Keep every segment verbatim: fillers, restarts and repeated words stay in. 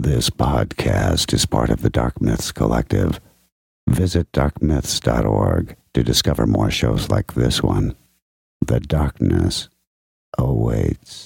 This podcast is part of the Dark Myths Collective. Visit dark myths dot org to discover more shows like this one. The darkness awaits.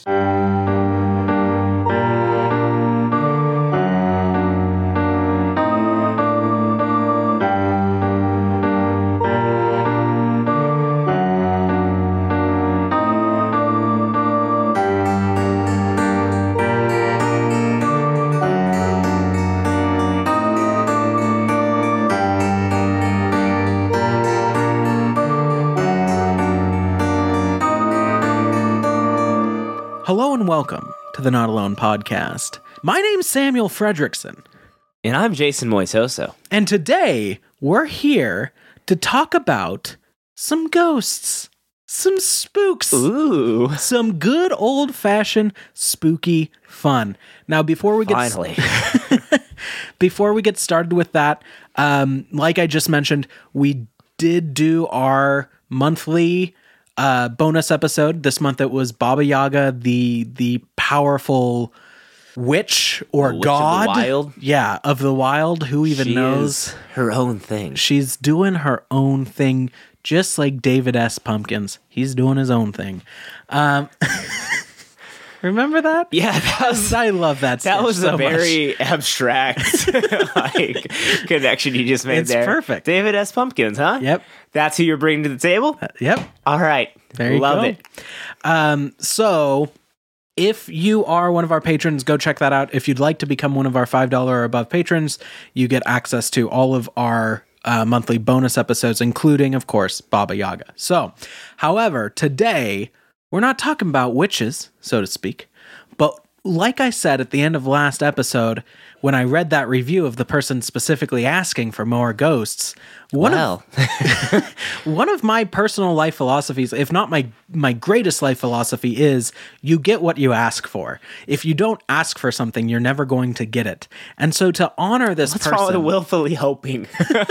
Hello and welcome to the Not Alone podcast. My name's Samuel Fredrickson. And I'm Jason Moitoso. And today we're here to talk about some ghosts, some spooks, Ooh. some good old-fashioned spooky fun. Now, before we get Finally. before we get started with that, um, like I just mentioned, we did do our monthly Uh, bonus episode. This month it was Baba Yaga, the the powerful witch or Witch of the god. wild? Yeah, of the wild. Who even she knows? is her own thing. She's doing her own thing, just like David S. Pumpkins. He's doing his own thing. Um, remember that? Yeah, that was, I love that. that sketch was so a very abstract like connection you just made It's there. perfect. David S. Pumpkins, huh? much. Yep. That's who you're bringing to the table? Yep. All right. There you Love go. it. Um, so if you are one of our patrons, go check that out. If you'd like to become one of our five dollars or above patrons, you get access to all of our uh, monthly bonus episodes, including, of course, Baba Yaga. So, however, today we're not talking about witches, so to speak, but like I said at the end of last episode, when I read that review of the person specifically asking for more ghosts, one Well. of one of my personal life philosophies, if not my my greatest life philosophy, is you get what you ask for. If you don't ask for something, you're never going to get it. And so to honor this What's person, wrong with willfully hoping?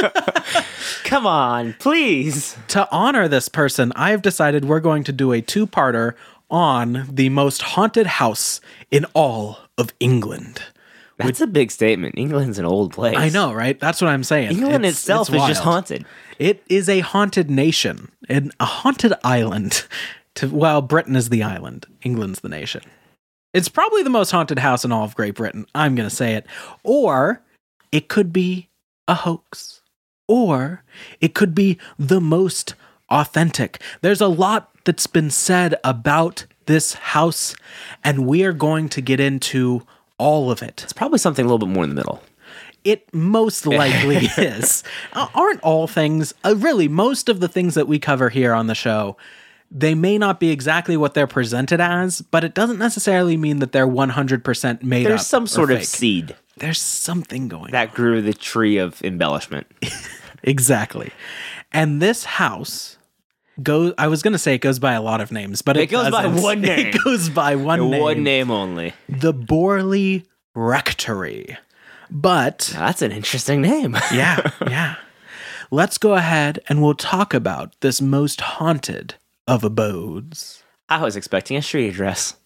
Come on, please. to honor this person, I've decided we're going to do a two-parter on the most haunted house in all of England. That's a big statement. England's an old place. I know, right? That's what I'm saying. England It's- itself it's is just wild. haunted. It is a haunted nation, and a haunted island. To well, Britain is the island, England's the nation. It's probably the most haunted house in all of Great Britain. I'm going to say it. Or it could be a hoax. Or it could be the most authentic. There's a lot that's been said about this house, and we are going to get into all of it. It's probably something a little bit more in the middle. It most likely is. Uh, aren't all things, uh, really, most of the things that we cover here on the show, they may not be exactly what they're presented as, but it doesn't necessarily mean that they're one hundred percent made up. There's some or sort of fake. seed There's something going on. that grew the tree of embellishment. Exactly. And this house goes, I was going to say it goes by a lot of names, but it, It goes by doesn't. one name. It goes by one name. One name only. The Borley Rectory. But Now, that's an interesting name. yeah, yeah. Let's go ahead and we'll talk about this most haunted of abodes. I was expecting a street address.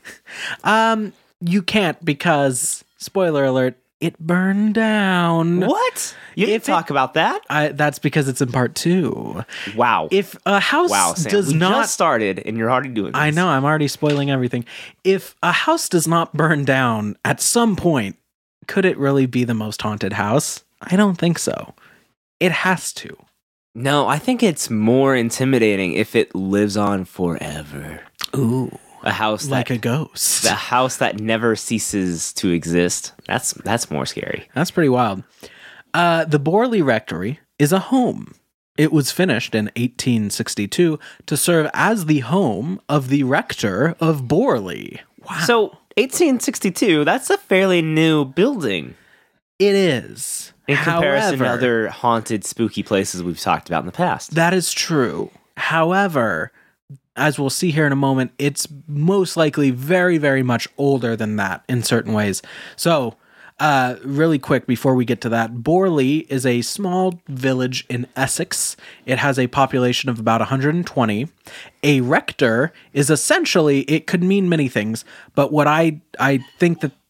Um, you can't because, spoiler alert, it burned down. What? You didn't If it- talk about that? I, that's because it's in part two. Wow. If a house wow, Sam. does we not... just started and you're already doing this. I know, I'm already spoiling everything. If a house does not burn down at some point, could it really be the most haunted house? I don't think so. It has to. No, I think it's more intimidating if it lives on forever. Ooh. A house Like that, a ghost. the house that never ceases to exist. That's that's more scary. That's pretty wild. Uh, the Borley Rectory is a home. It was finished in eighteen sixty-two to serve as the home of the rector of Borley. Wow. So, eighteen sixty-two, that's a fairly new building It is. in comparison to However, other haunted, spooky places we've talked about in the past. That is true. However, as we'll see here in a moment, it's most likely very, very much older than that in certain ways. So, uh, really quick before we get to that, Borley is a small village in Essex. It has a population of about one hundred twenty. A rector is essentially, it could mean many things, but what I I think that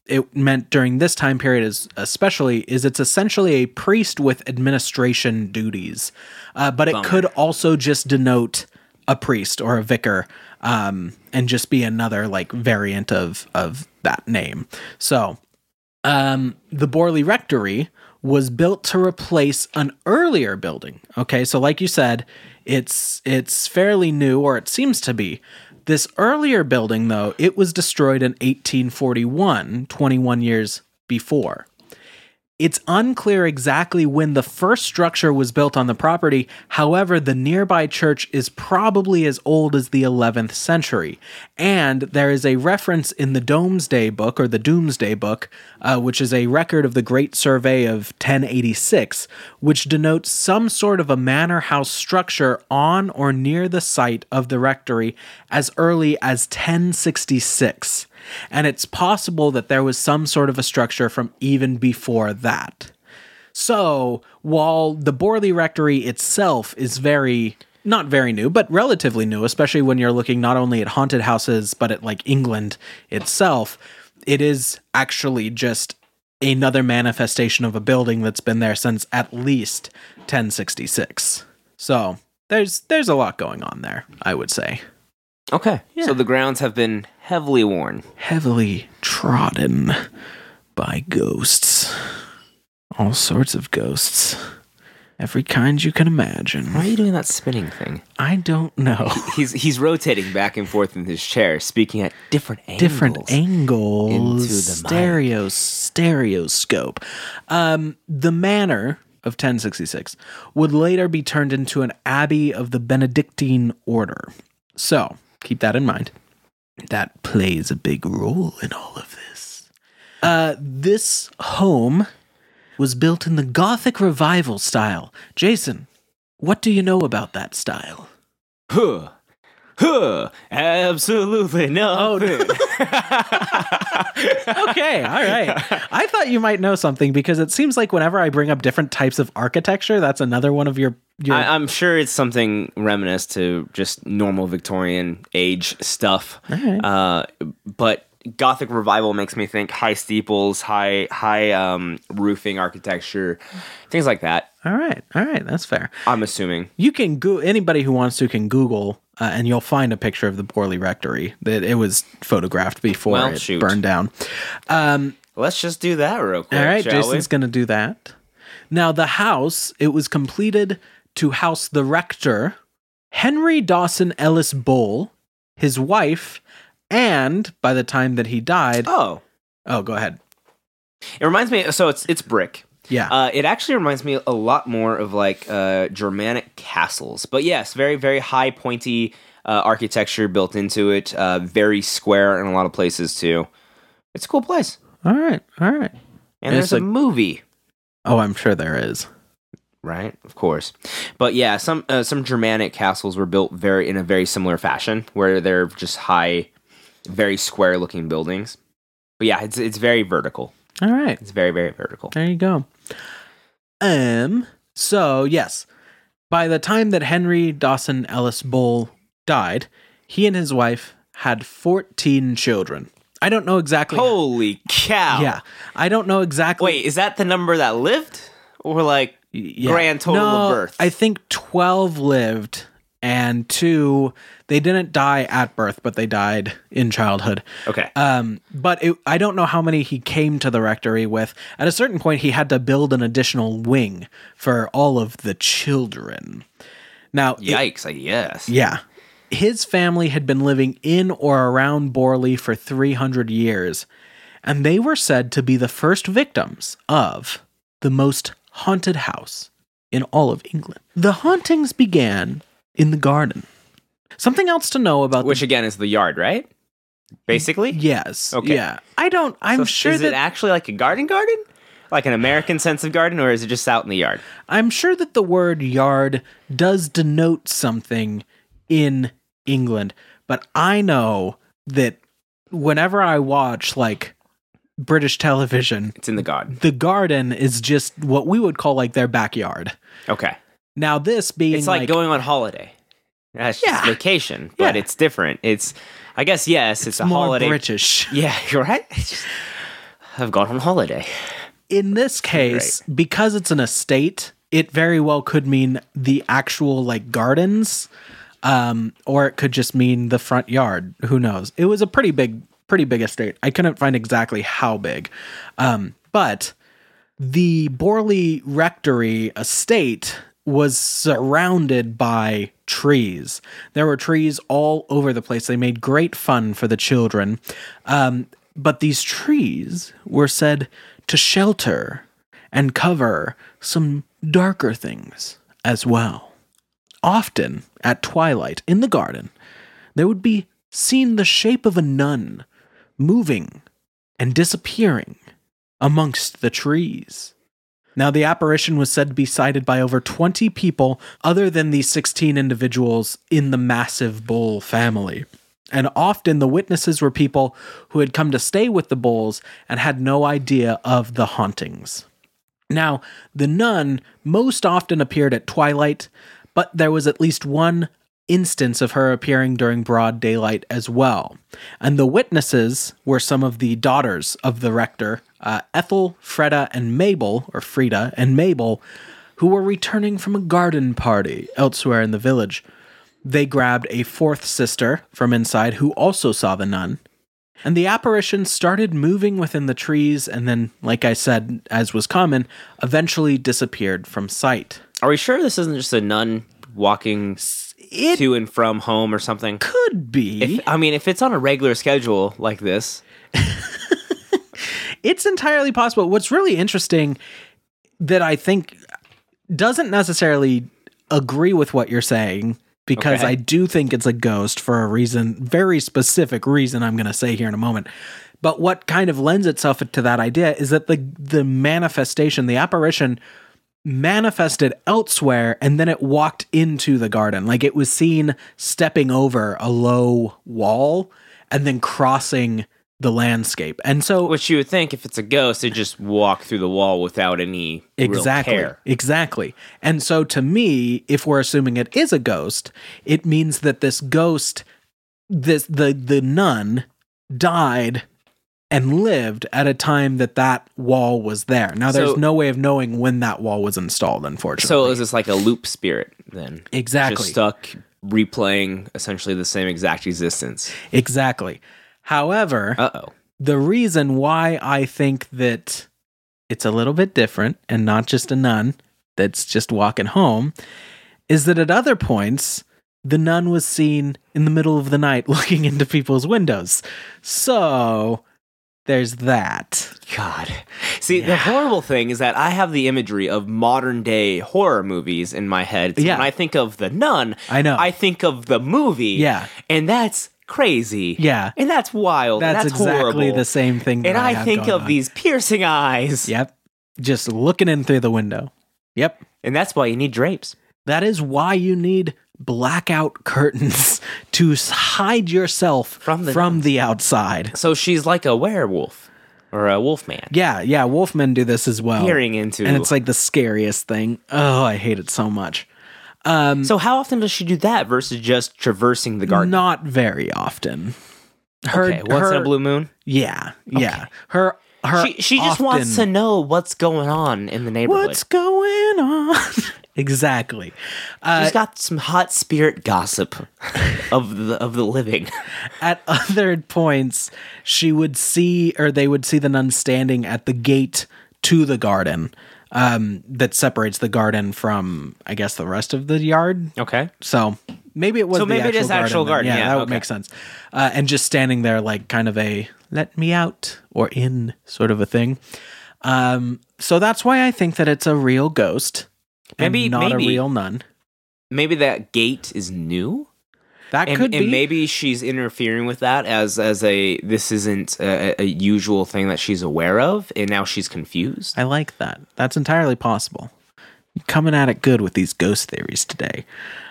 it meant during this time period is especially is it's essentially a priest with administration duties. Uh, but it Bummer. could also just denote a priest or a vicar, um, and just be another like variant of of that name. So um, the Borley Rectory was built to replace an earlier building. Okay, so like you said, it's it's fairly new, or it seems to be. This earlier building, though, it was destroyed in eighteen forty-one, twenty-one years before. It's unclear exactly when the first structure was built on the property. However, the nearby church is probably as old as the eleventh century. And there is a reference in the Domesday Book, or the Doomsday Book, uh, which is a record of the Great Survey of ten eighty-six, which denotes some sort of a manor house structure on or near the site of the rectory as early as ten sixty-six. And it's possible that there was some sort of a structure from even before that. So, while the Borley Rectory itself is very, not very new, but relatively new, especially when you're looking not only at haunted houses, but at like England itself, it is actually just another manifestation of a building that's been there since at least ten sixty-six. So, there's there's a lot going on there, I would say. Okay. Yeah. So the grounds have been heavily worn. Heavily trodden by ghosts. All sorts of ghosts. Every kind you can imagine. Why are you doing that spinning thing? I don't know. He's he's rotating back and forth in his chair, speaking at different angles. Different angles. Into the stereo, stereoscope. Um, the manor of ten sixty-six would later be turned into an abbey of the Benedictine order. So, keep that in mind. That plays a big role in all of this. Uh, this home was built in the Gothic Revival style. Jason, what do you know about that style? Huh. Huh. Absolutely nothing. Okay, all right. I thought you might know something because it seems like whenever I bring up different types of architecture, that's another one of your... your... I, I'm sure it's something reminiscent to just normal Victorian age stuff. All right. Uh, but Gothic Revival makes me think high steeples, high high um, roofing architecture, things like that. All right, all right, that's fair. I'm assuming. You can go. Anybody who wants to can Google, uh, and you'll find a picture of the Borley Rectory. That it was photographed before Well, it shoot. burned down. Um, Let's just do that real quick. all right, shall Jason's we? going to do that. Now, the house, it was completed to house the rector, Henry Dawson Ellis Bull, his wife, and by the time that he died, Oh, oh, go ahead. it reminds me. So it's it's brick. Yeah. Uh, it actually reminds me a lot more of like uh, Germanic castles. But yes, very, very high, pointy uh, architecture built into it. Uh, very square in a lot of places, too. It's a cool place. all right, all right. And It's there's a like- movie, Oh, I'm sure there is. right? Of course. But yeah, some uh, some Germanic castles were built very in a very similar fashion, where they're just high, very square-looking buildings. But yeah, it's it's very vertical. All right. It's very, very vertical. There you go. Um. So yes, by the time that Henry Dawson Ellis Bull died, he and his wife had fourteen children. I don't know exactly. Holy cow! Yeah, I don't know exactly. Wait, is that the number that lived, or like Yeah. grand total No, of birth? I think twelve lived, and two they didn't die at birth, but they died in childhood. Okay. Um, but it, I don't know how many he came to the rectory with. At a certain point, he had to build an additional wing for all of the children. Now, it- Yikes! I guess. yeah. His family had been living in or around Borley for three hundred years, and they were said to be the first victims of the most haunted house in all of England. The hauntings began in the garden. Something else to know about Which the, again is the yard, right? Basically. yes, Okay. yeah. I don't. I'm So sure is that it actually like a garden garden? Like an American sense of garden, or is it just out in the yard? I'm sure that the word yard does denote something in England, but I know that whenever I watch like British television, It's in the garden. the garden is just what we would call like their backyard. Okay. Now this being It's like, like, going on holiday. That's just Yeah. vacation, but Yeah. it's different. It's, I guess, yes, it's, a more holiday. British. Yeah, you're right. It's just, have gone on holiday. In this case, because it's an estate, it very well could mean the actual like gardens, um, or it could just mean the front yard. Who knows? It was a pretty big, pretty big estate. I couldn't find exactly how big, um, but the Borley Rectory estate was surrounded by trees. There were trees all over the place. They made great fun for the children. Um, but these trees were said to shelter and cover some darker things as well. Often at twilight in the garden, there would be seen the shape of a nun moving and disappearing amongst the trees. Now, the apparition was said to be sighted by over twenty people other than the sixteen individuals in the massive bull family. And often the witnesses were people who had come to stay with the bulls and had no idea of the hauntings. Now, the nun most often appeared at twilight, but there was at least one instance of her appearing during broad daylight as well. And the witnesses were some of the daughters of the rector, uh, Ethel, Freda, and Mabel, or Frida and Mabel, who were returning from a garden party elsewhere in the village. They grabbed a fourth sister from inside who also saw the nun. And the apparition started moving within the trees and then, like I said, as was common, eventually disappeared from sight. Are we sure this isn't just a nun walking It to and from home or something? could be. If, I mean, if it's on a regular schedule like this, It's entirely possible. What's really interesting that I think doesn't necessarily agree with what you're saying, because Okay. I do think it's a ghost for a reason, very specific reason I'm going to say here in a moment. But what kind of lends itself to that idea is that the the manifestation, the apparition manifested elsewhere and then it walked into the garden. Like it was seen stepping over a low wall and then crossing the landscape. And so which you would think if it's a ghost, it just walk through the wall without any exactly, real care. exactly. And so to me, if we're assuming it is a ghost, it means that this ghost, this the the nun died and lived at a time that that wall was there. Now, there's So- no way of knowing when that wall was installed, unfortunately. So it was just like a loop spirit then. Exactly. Just stuck replaying essentially the same exact existence. Exactly. However, Uh-oh. the reason why I think that it's a little bit different and not just a nun that's just walking home is that at other points, the nun was seen in the middle of the night looking into people's windows. So there's that. God. See, the Yeah. horrible thing is that I have the imagery of modern day horror movies in my head. So Yeah. When I think of the nun, I know. I think of the movie. Yeah. And that's crazy. Yeah. And that's wild. That's, and that's exactly horrible. the same thing that And I, I, have think going of on. these piercing eyes. Yep. Just looking in through the window. Yep. And that's why you need drapes. That is why you need blackout curtains to s- hide yourself From the from nuns. the outside. So she's like a werewolf or a wolfman. Yeah, yeah, wolfmen do this as well. Peering into. And it's like the scariest thing. Oh, I hate it so much. So how often does she do that versus just traversing the garden? Not very often. Her, okay, once in her- a blue moon. Yeah, yeah. Her, her. She she just often- wants to know what's going on in the neighborhood. what's going on. Exactly. Uh, She's got some hot spirit gossip of the of the living. at other points, she would see, or they would see the nun standing at the gate to the garden um, that separates the garden from, I guess, the rest of the yard. Okay. So maybe it was So the maybe it actual is garden. actual then. garden, yeah, that would okay. make sense. Uh, and just standing there like kind of a let me out or in sort of a thing. Um, so that's why I think that it's a real ghost and Maybe- not maybe- a real nun. Maybe that gate is new, That and, could and be. maybe she's interfering with that as as a this isn't a, a usual thing that she's aware of, and now she's confused. I like that. That's entirely possible. You're coming at it good with these ghost theories today.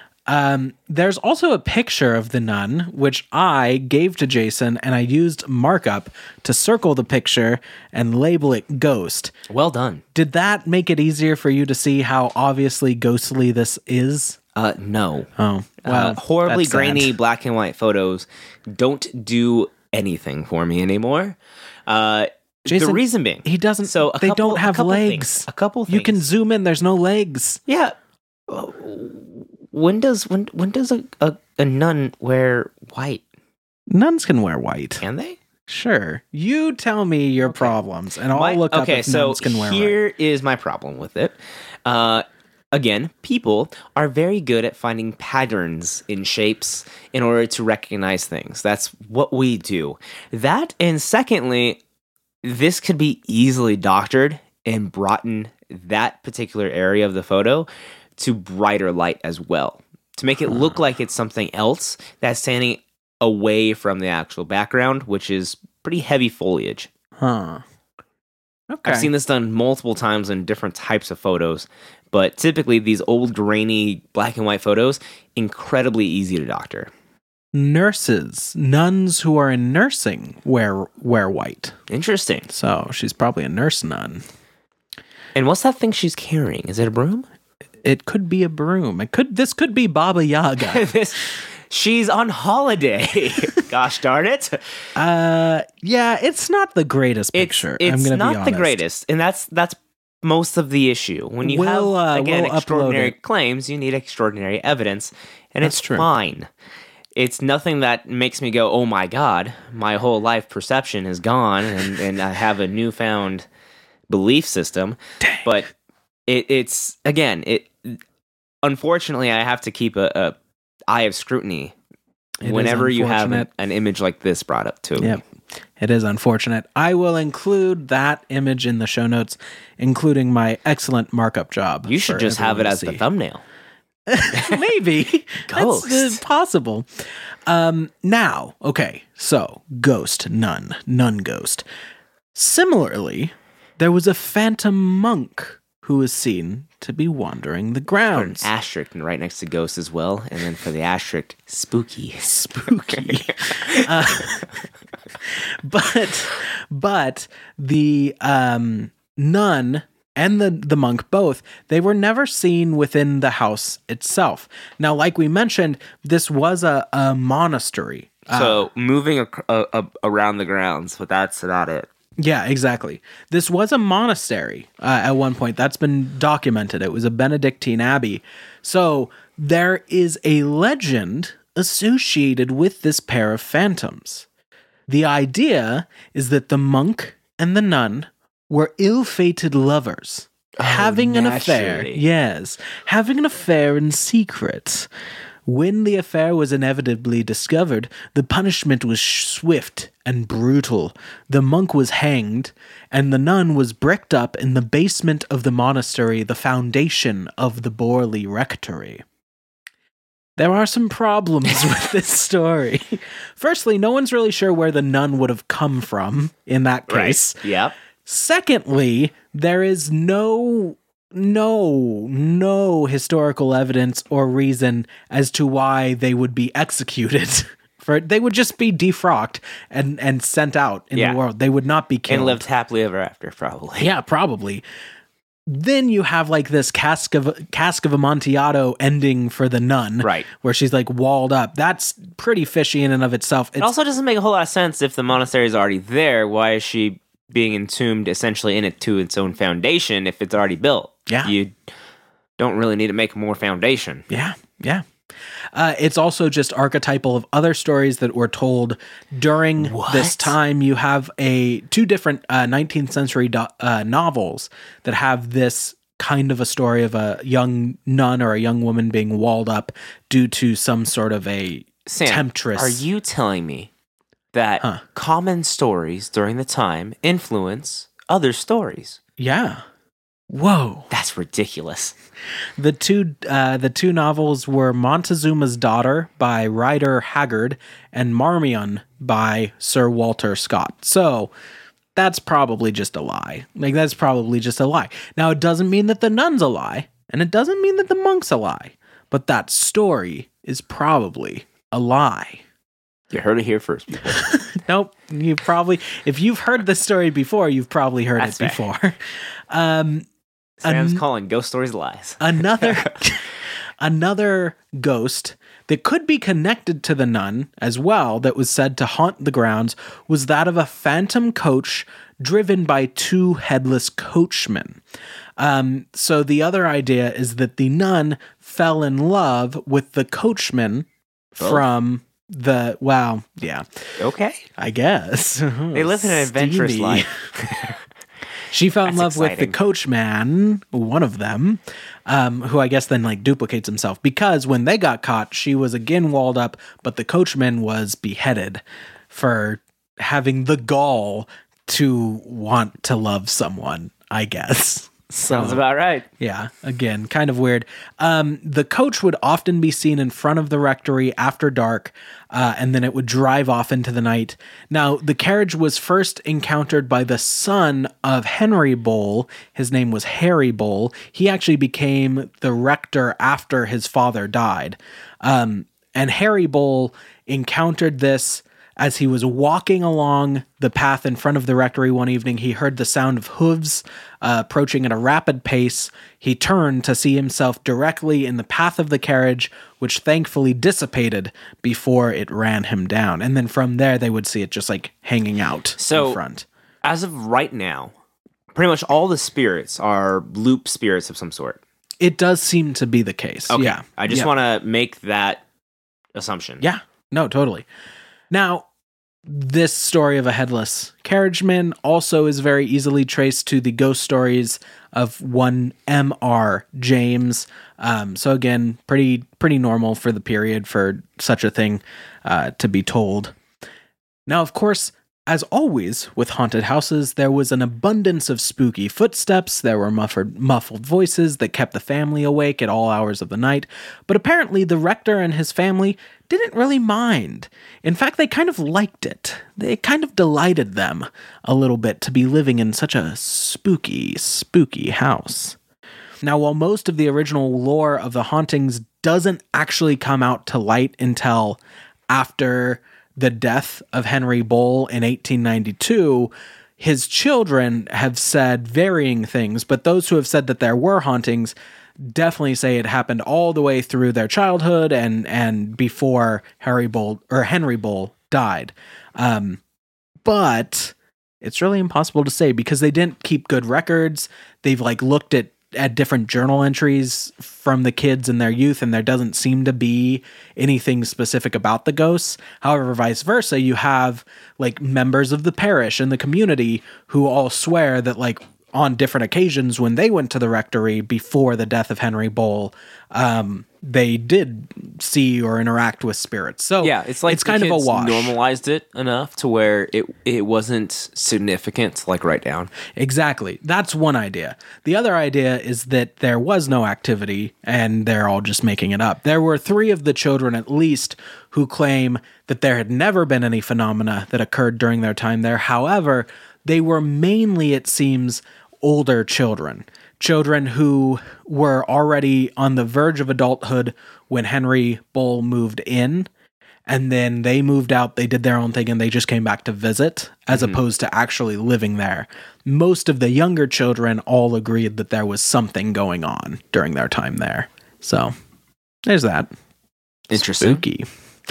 Um, there's also a picture of the nun, which I gave to Jason, and I used markup to circle the picture and label it ghost. Well done. Did that make it easier for you to see how obviously ghostly this is? Uh, no. Oh, well, uh, horribly that's sad. grainy black and white photos don't do anything for me anymore. Uh, Jason, the reason being, he doesn't. So a they couple- don't a have couple legs. things. A couple You can things. zoom in. There's no legs. Yeah. Uh, When does when when does a, a, a nun wear white? Nuns can wear white. Can they? Sure. You tell me your Okay. problems, and I'll My- look up okay, if so nuns can wear white. here is my problem with it. Uh, again, people are very good at finding patterns in shapes in order to recognize things. That's what we do. That, and secondly, this could be easily doctored and brought in that particular area of the photo to brighter light as well, to make it look like it's something else that's standing away from the actual background, which is pretty heavy foliage. Huh. Okay. I've seen this done multiple times in different types of photos, but typically these old grainy black and white photos, incredibly easy to doctor. Nurses, nuns who are in nursing wear wear white. Interesting. So she's probably a nurse nun. And what's that thing she's carrying? Is it a broom? It could be a broom. It could. This could be Baba Yaga. this, she's on holiday. Gosh darn it. uh, yeah, it's not the greatest It's, picture. it's I'm gonna not be the honest. greatest. And that's that's most of the issue. When you We'll, uh, have, again, we'll upload extraordinary it. claims, you need extraordinary evidence. And That's it's true. fine. It's nothing that makes me go, oh my God, my whole life perception is gone and, and I have a newfound belief system. Dang. But it, it's, again, it. Unfortunately, I have to keep a, a eye of scrutiny It is whenever you have an, unfortunate. an image like this brought up to Yep. me. It is unfortunate. I will include that image in the show notes, including my excellent markup job. You should for just have everyone it to as the see. thumbnail. Maybe. Ghost. That's uh, possible. Um, now, okay, so ghost, nun, nun ghost. Similarly, there was a phantom monk who was seen to be wandering the Put an grounds. asterisk right next to ghost as well. And then for the asterisk, spooky. Spooky. uh, but but the um, nun and the, the monk both, they were never seen within the house itself. Now, like we mentioned, this was a, a monastery. Uh, So moving ac- uh, uh, around the grounds, but that's not it. yeah, exactly. This was a monastery uh, at one point. That's been documented. It was a Benedictine abbey. So there is a legend associated with this pair of phantoms. The idea is that the monk and the nun were ill-fated lovers, Oh, having an affair. naturally. Yes, having an affair in secret. When the affair was inevitably discovered, the punishment was swift and brutal. The monk was hanged, and the nun was bricked up in the basement of the monastery, the foundation of the Borley Rectory. There are some problems with this story. Firstly, no one's really sure where the nun would have come from in that case. Right. Yep. Secondly, there is no no no historical evidence or reason as to why they would be executed. For they would just be defrocked and and sent out in Yeah. the world. They would not be killed. And lived happily ever after, probably. Yeah, probably. Then you have like this cask of cask of Amontillado ending for the nun, Right. Where she's like walled up. That's pretty fishy in and of itself. It's, It also doesn't make a whole lot of sense if the monastery is already there. Why is she being entombed essentially in it to its own foundation if it's already built? Yeah. You don't really need to make more foundation. Yeah, yeah. Uh, it's also just archetypal of other stories that were told during What? this time. You have a two different uh, nineteenth century do- uh, novels that have this kind of a story of a young nun or a young woman being walled up due to some sort of a Sam, temptress. are you telling me that Huh. common stories during the time influence other stories? Yeah. Whoa. That's ridiculous. The two uh, the two novels were Montezuma's Daughter by Rider Haggard and Marmion by Sir Walter Scott. So that's probably just a lie. Like that's probably just a lie. Now it doesn't mean that the nun's a lie, and it doesn't mean that the monk's a lie, but that story is probably a lie. You heard it here first, people. Nope, you probably if you've heard this story before, you've probably heard That's it fair. before. Um Sam's An- calling ghost stories lies. another another ghost that could be connected to the nun as well, that was said to haunt the grounds, was that of a phantom coach driven by two headless coachmen. Um, so the other idea is that the nun fell in love with the coachman Oh. from the, wow, yeah, Okay. I guess. They live an adventurous Steamy. life. She fell in That's love with exciting. the coachman, one of them, um, who I guess then like duplicates himself, because when they got caught, she was again walled up, but the coachman was beheaded for having the gall to want to love someone, I guess. Sounds So- about right. Yeah, again, kind of weird. Um, the coach would often be seen in front of the rectory after dark, uh, and then it would drive off into the night. Now, the carriage was first encountered by the son of Henry Bowl. His name was Harry Bowl. He actually became the rector after his father died. Um, and Harry Bowl encountered this as he was walking along the path in front of the rectory one evening. He heard the sound of hooves uh, approaching at a rapid pace. He turned to see himself directly in the path of the carriage, which thankfully dissipated before it ran him down. And then from there, they would see it just like hanging out So- in front. As of right now, pretty much all the spirits are loop spirits of some sort. It does seem to be the case. Okay. Yeah. I just Yeah. want to make that assumption. Yeah, no, totally. Now, this story of a headless carriageman also is very easily traced to the ghost stories of one M R James. Um, so again, pretty pretty normal for the period for such a thing uh, to be told. Now, of course, as always with haunted houses, there was an abundance of spooky footsteps. There were muffled, muffled voices that kept the family awake at all hours of the night. But apparently, the rector and his family didn't really mind. In fact, they kind of liked it. It kind of delighted them a little bit to be living in such a spooky, spooky house. Now, while most of the original lore of the hauntings doesn't actually come out to light until after the death of Henry Bowl in eighteen ninety-two, his children have said varying things, but those who have said that there were hauntings definitely say it happened all the way through their childhood and and before Harry Bowl or Henry Bowl died. Um, but it's really impossible to say because they didn't keep good records. They've like looked at at different journal entries from the kids in their youth, and there doesn't seem to be anything specific about the ghosts. However, vice versa, you have like members of the parish and the community who all swear that like on different occasions when they went to the rectory before the death of Henry Bowl, um, they did see or interact with spirits. So Yeah, it's like it's the kind of a kids wash. normalized it enough to where it it wasn't significant to like write down. Exactly. That's one idea. The other idea is that there was no activity and they're all just making it up. There were three of the children at least who claim that there had never been any phenomena that occurred during their time there. However, they were mainly, it seems, older children. Children who were already on the verge of adulthood when Henry Bowl moved in. And then they moved out, they did their own thing, and they just came back to visit, as Mm-hmm. opposed to actually living there. Most of the younger children all agreed that there was something going on during their time there. So, there's that. Interesting. Spooky.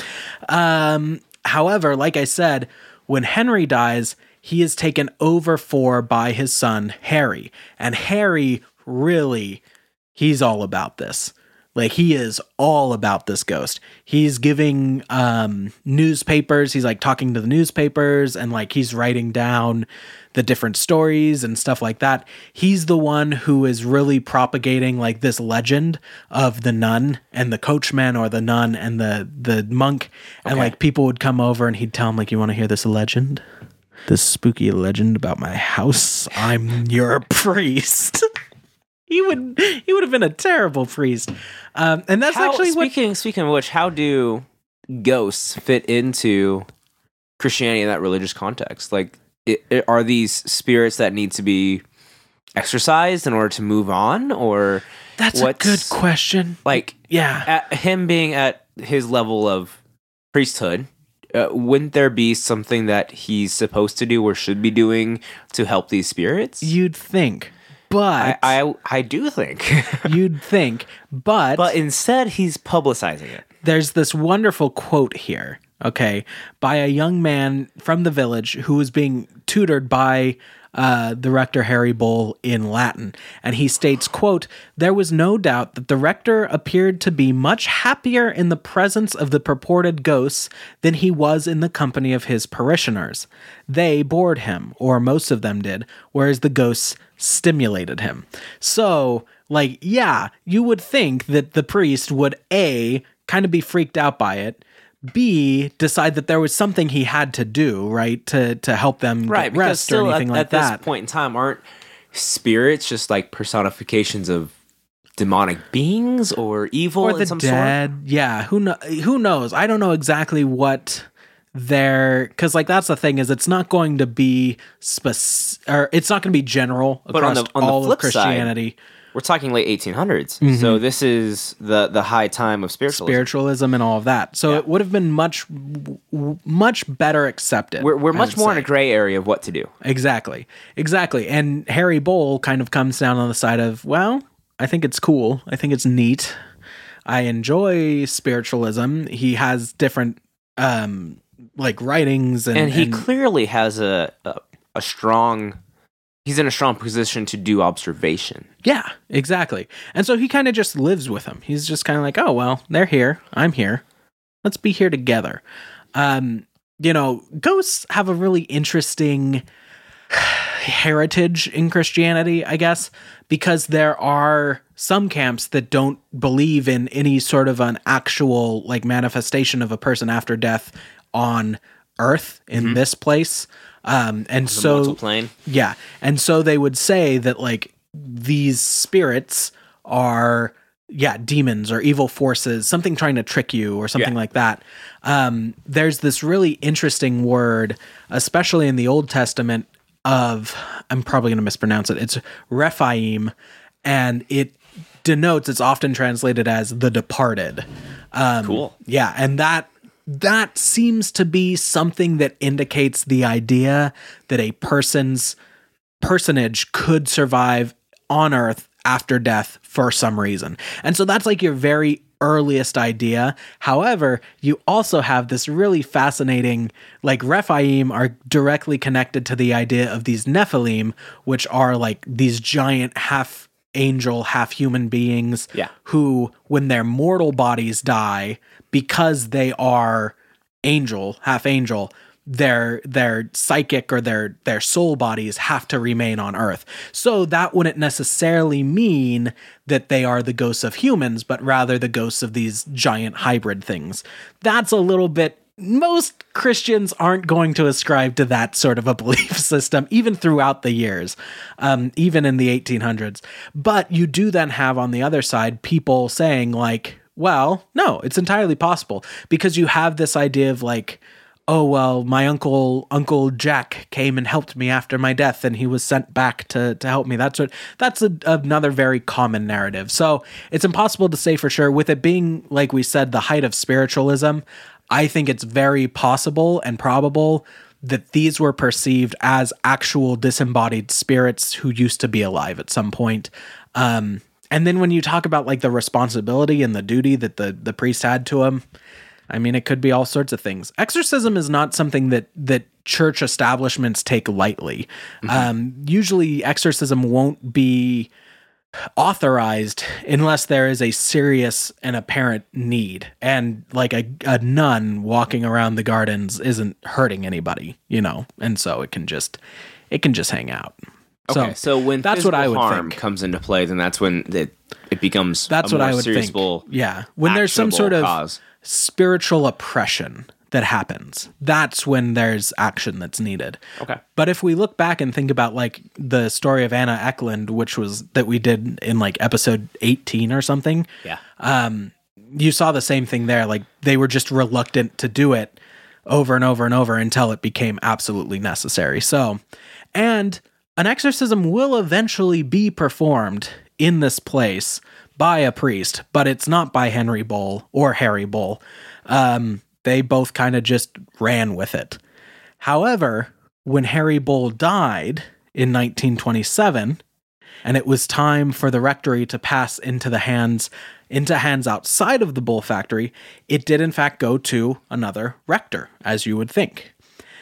Um, however, like I said, when Henry dies, he is taken over for by his son, Harry. And Harry really, he's all about this. Like, he is all about this ghost. He's giving um, newspapers, he's like talking to the newspapers, and like he's writing down the different stories and stuff like that. He's the one who is really propagating like this legend of the nun and the coachman, or the nun and the, the monk. And Okay. like people would come over and he'd tell them, like, you want to hear this legend? This spooky legend about my house? I'm your priest. He would he would have been a terrible priest. Um, and that's How, actually what speaking speaking of which, how do ghosts fit into Christianity in that religious context? Like, it, it, are these spirits that need to be exorcised in order to move on, or that's what's- a good question. like Yeah. at him being at his level of priesthood? Uh, wouldn't there be something that he's supposed to do or should be doing to help these spirits? You'd think. But I, I I do think, you'd think. But, but instead he's publicizing it. there's this wonderful quote here, okay, by a young man from the village who was being tutored by uh, the rector Harry Bull in Latin. And he states, quote, "There was no doubt that the rector appeared to be much happier in the presence of the purported ghosts than he was in the company of his parishioners. They bored him, or most of them did, whereas the ghosts stimulated him." So, like, yeah, you would think that the priest would, A, kind of be freaked out by it, B, decide that there was something he had to do, right, to to help them right, get because rest still or anything at, like at that. this point in time, aren't spirits just like personifications of demonic beings or evil Or in the some dead. sort? Yeah, who know, who knows? I don't know exactly what they're, because like that's the thing, is it's not going to be spec- or it's not going to be general But on across the- on the all flip of side, Christianity. We're talking late eighteen hundreds, Mm-hmm. so this is the the high time of spiritualism. Spiritualism and all of that. So Yeah. it would have been much, w- much better accepted. We're we're I much would more in say. a gray area of what to do. Exactly. Exactly. And Harry Bull kind of comes down on the side of, well, I think it's cool. I think it's neat. I enjoy spiritualism. He has different um like writings and, And he and- clearly has a, a a strong. He's in a strong position to do observation. yeah, exactly. And so he kind of just lives with them. He's just kind of like, oh, well, they're here. I'm here. Let's be here together. Um, you know, ghosts have a really interesting heritage in Christianity, I guess, because there are some camps that don't believe in any sort of an actual like manifestation of a person after death on earth in Mm-hmm. this place. Um, and The so mortal plane. yeah. And so they would say that like these spirits are, yeah, demons or evil forces, something trying to trick you or something Yeah. like that. Um, there's this really interesting word, especially in the Old Testament, of, I'm probably going to mispronounce it. It's Rephaim, and it denotes, it's often translated as the departed. Um, Cool. Yeah. And that, that seems to be something that indicates the idea that a person's personage could survive on Earth after death for some reason. And so that's like your very earliest idea. However, you also have this really fascinating, like Rephaim are directly connected to the idea of these Nephilim, which are like these giant half angel, half human beings Yeah. who, when their mortal bodies die, because they are angel, half angel, their their psychic or their their soul bodies have to remain on Earth. So that wouldn't necessarily mean that they are the ghosts of humans, but rather the ghosts of these giant hybrid things. That's a little bit, most Christians aren't going to ascribe to that sort of a belief system, even throughout the years, um, even in the eighteen hundreds. But you do then have on the other side people saying like, well, no, it's entirely possible, because you have this idea of like, oh, well, my uncle, Uncle Jack came and helped me after my death, and he was sent back to, to help me. That's what, that's a, another very common narrative. So it's impossible to say for sure. With it being, like we said, the height of spiritualism, I think it's very possible and probable that these were perceived as actual disembodied spirits who used to be alive at some point. Um, and then when you talk about like the responsibility and the duty that the, the priest had to him, I mean, it could be all sorts of things. Exorcism is not something that that church establishments take lightly. Mm-hmm. Um, usually, exorcism won't be authorized unless there is a serious and apparent need. And like a, a nun walking around the gardens isn't hurting anybody, you know, and so it can just it can just hang out. Okay, so, so when that's what I would harm think. comes into play, then that's when it, it becomes That's a what more I would serious think. Yeah, when there's some actionable sort of cause. spiritual oppression that happens, that's when there's action that's needed. Okay. But if we look back and think about like the story of Anna Eklund, which was that we did in like episode eighteen or something, Yeah. um, you saw the same thing there. Like they were just reluctant to do it over and over and over until it became absolutely necessary. So, and an exorcism will eventually be performed in this place by a priest, but it's not by Henry Bull or Harry Bull. Um, they both kind of just ran with it. However, when Harry Bull died in nineteen twenty-seven, and it was time for the rectory to pass into the hands into hands outside of the Bull factory, it did in fact go to another rector, as you would think.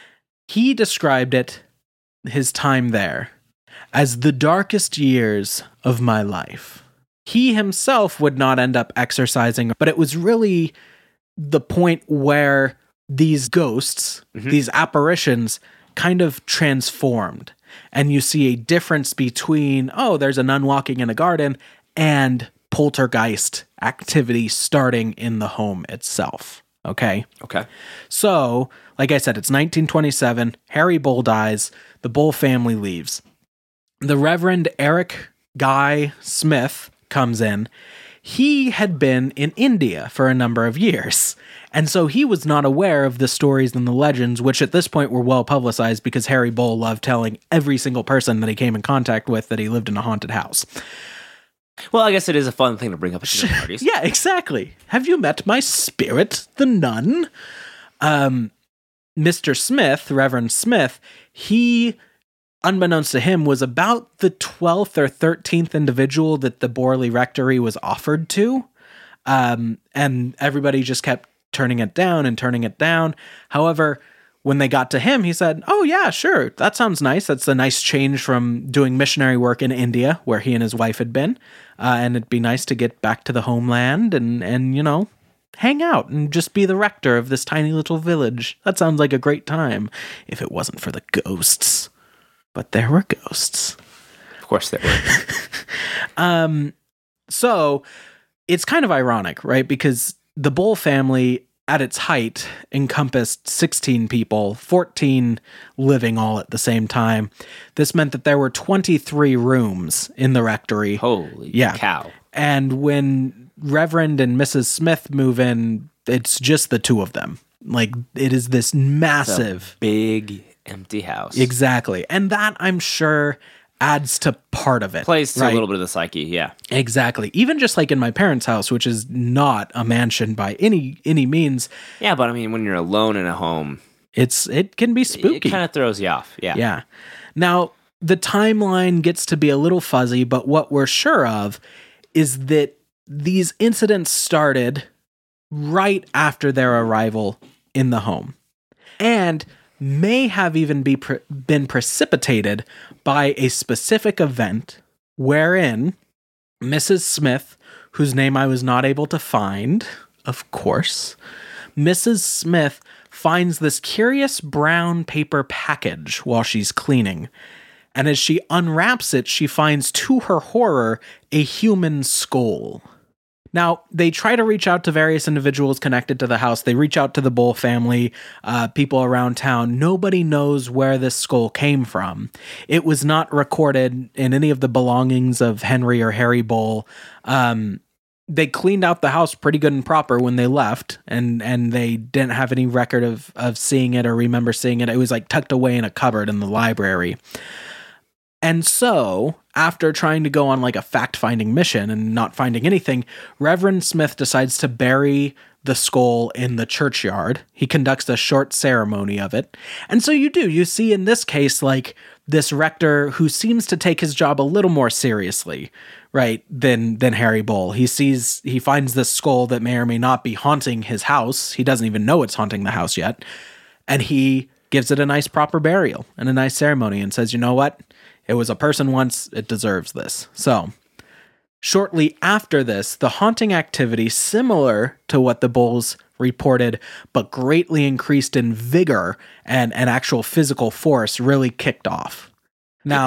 He described it, his time there, as the darkest years of my life. He himself would not end up exercising, but it was really the point where these ghosts, mm-hmm. these apparitions, kind of transformed. And you see a difference between, oh, there's a nun walking in a garden, and poltergeist activity starting in the home itself. Okay? Okay. So, like I said, it's nineteen twenty-seven. Harry Bull dies. The Bull family leaves. The Reverend Eric Guy Smith comes in. He had been in India for a number of years. And so he was not aware of the stories and the legends, which at this point were well publicized because Harry Bull loved telling every single person that he came in contact with that he lived in a haunted house. Well, I guess it is a fun thing to bring up at dinner parties. Yeah, exactly. Have you met my spirit, the nun? Um, Mister Smith, Reverend Smith, he, unbeknownst to him, was about the twelfth or thirteenth individual that the Borley Rectory was offered to. Um, and everybody just kept turning it down and turning it down. However, when they got to him, he said, oh yeah, sure, that sounds nice. That's a nice change from doing missionary work in India, where he and his wife had been. Uh, and it'd be nice to get back to the homeland and, and, you know, hang out and just be the rector of this tiny little village. That sounds like a great time, if it wasn't for the ghosts. But there were ghosts. Of course there were. um, so it's kind of ironic, right? Because the Bull family, at its height, encompassed sixteen people, fourteen living all at the same time. This meant that there were twenty-three rooms in the rectory. Holy yeah. cow. And when Reverend and Missus Smith move in, it's just the two of them. Like, it is this massive... big, empty house. Exactly. And that, I'm sure, adds to part of it. Plays to right? a little bit of the psyche, yeah. Exactly. Even just like in my parents' house, which is not a mansion by any any means. Yeah, but I mean, when you're alone in a home, it's it can be spooky. It kind of throws you off, yeah. Yeah. Now, the timeline gets to be a little fuzzy, but what we're sure of is that these incidents started right after their arrival in the home. And may have even be pre- been precipitated by a specific event wherein Missus Smith, whose name I was not able to find, of course, Missus Smith finds this curious brown paper package while she's cleaning. And as she unwraps it, she finds, to her horror, a human skull. Now, they try to reach out to various individuals connected to the house. They reach out to the Bull family, uh, people around town. Nobody knows where this skull came from. It was not recorded in any of the belongings of Henry or Harry Bull. Um, they cleaned out the house pretty good and proper when they left, and and they didn't have any record of, of seeing it or remember seeing it. It was like tucked away in a cupboard in the library. And so, after trying to go on like a fact-finding mission and not finding anything, Reverend Smith decides to bury the skull in the churchyard. He conducts a short ceremony of it. And so you do, you see in this case, like, this rector who seems to take his job a little more seriously, right, than than Harry Bull. He sees, he finds this skull that may or may not be haunting his house. He doesn't even know it's haunting the house yet. And he gives it a nice proper burial and a nice ceremony and says, you know what? It was a person once, it deserves this. So, shortly after this, the haunting activity, similar to what the Bulls reported, but greatly increased in vigor and, and actual physical force, really kicked off. Now,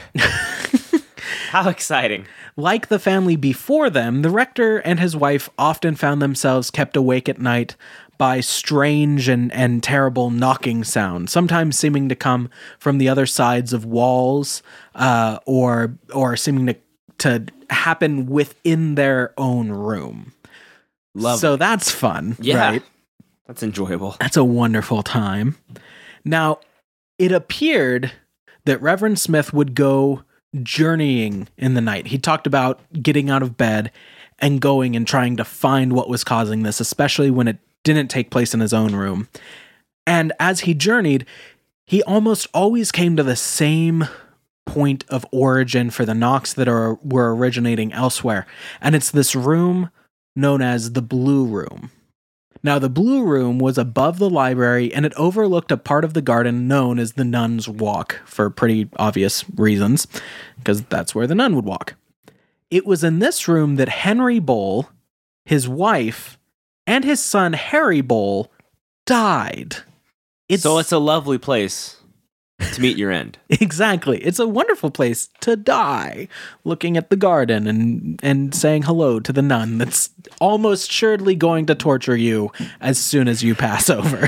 how exciting. Like the family before them, the rector and his wife often found themselves kept awake at night by strange and, and terrible knocking sounds, sometimes seeming to come from the other sides of walls, uh, or or seeming to, to happen within their own room. Love so that's fun, yeah, right? That's enjoyable. That's a wonderful time. Now, it appeared that Reverend Smith would go journeying in the night. He talked about getting out of bed and going and trying to find what was causing this, especially when it didn't take place in his own room. And as he journeyed, he almost always came to the same point of origin for the Nox that are were originating elsewhere. And it's this room known as the Blue Room. Now, the Blue Room was above the library, and it overlooked a part of the garden known as the Nun's Walk, for pretty obvious reasons, because that's where the nun would walk. It was in this room that Henry Bowl, his wife, and his son Harry Bowl died. It's, so it's a lovely place to meet your end. Exactly. It's a wonderful place to die, looking at the garden and, and saying hello to the nun that's almost surely going to torture you as soon as you pass over.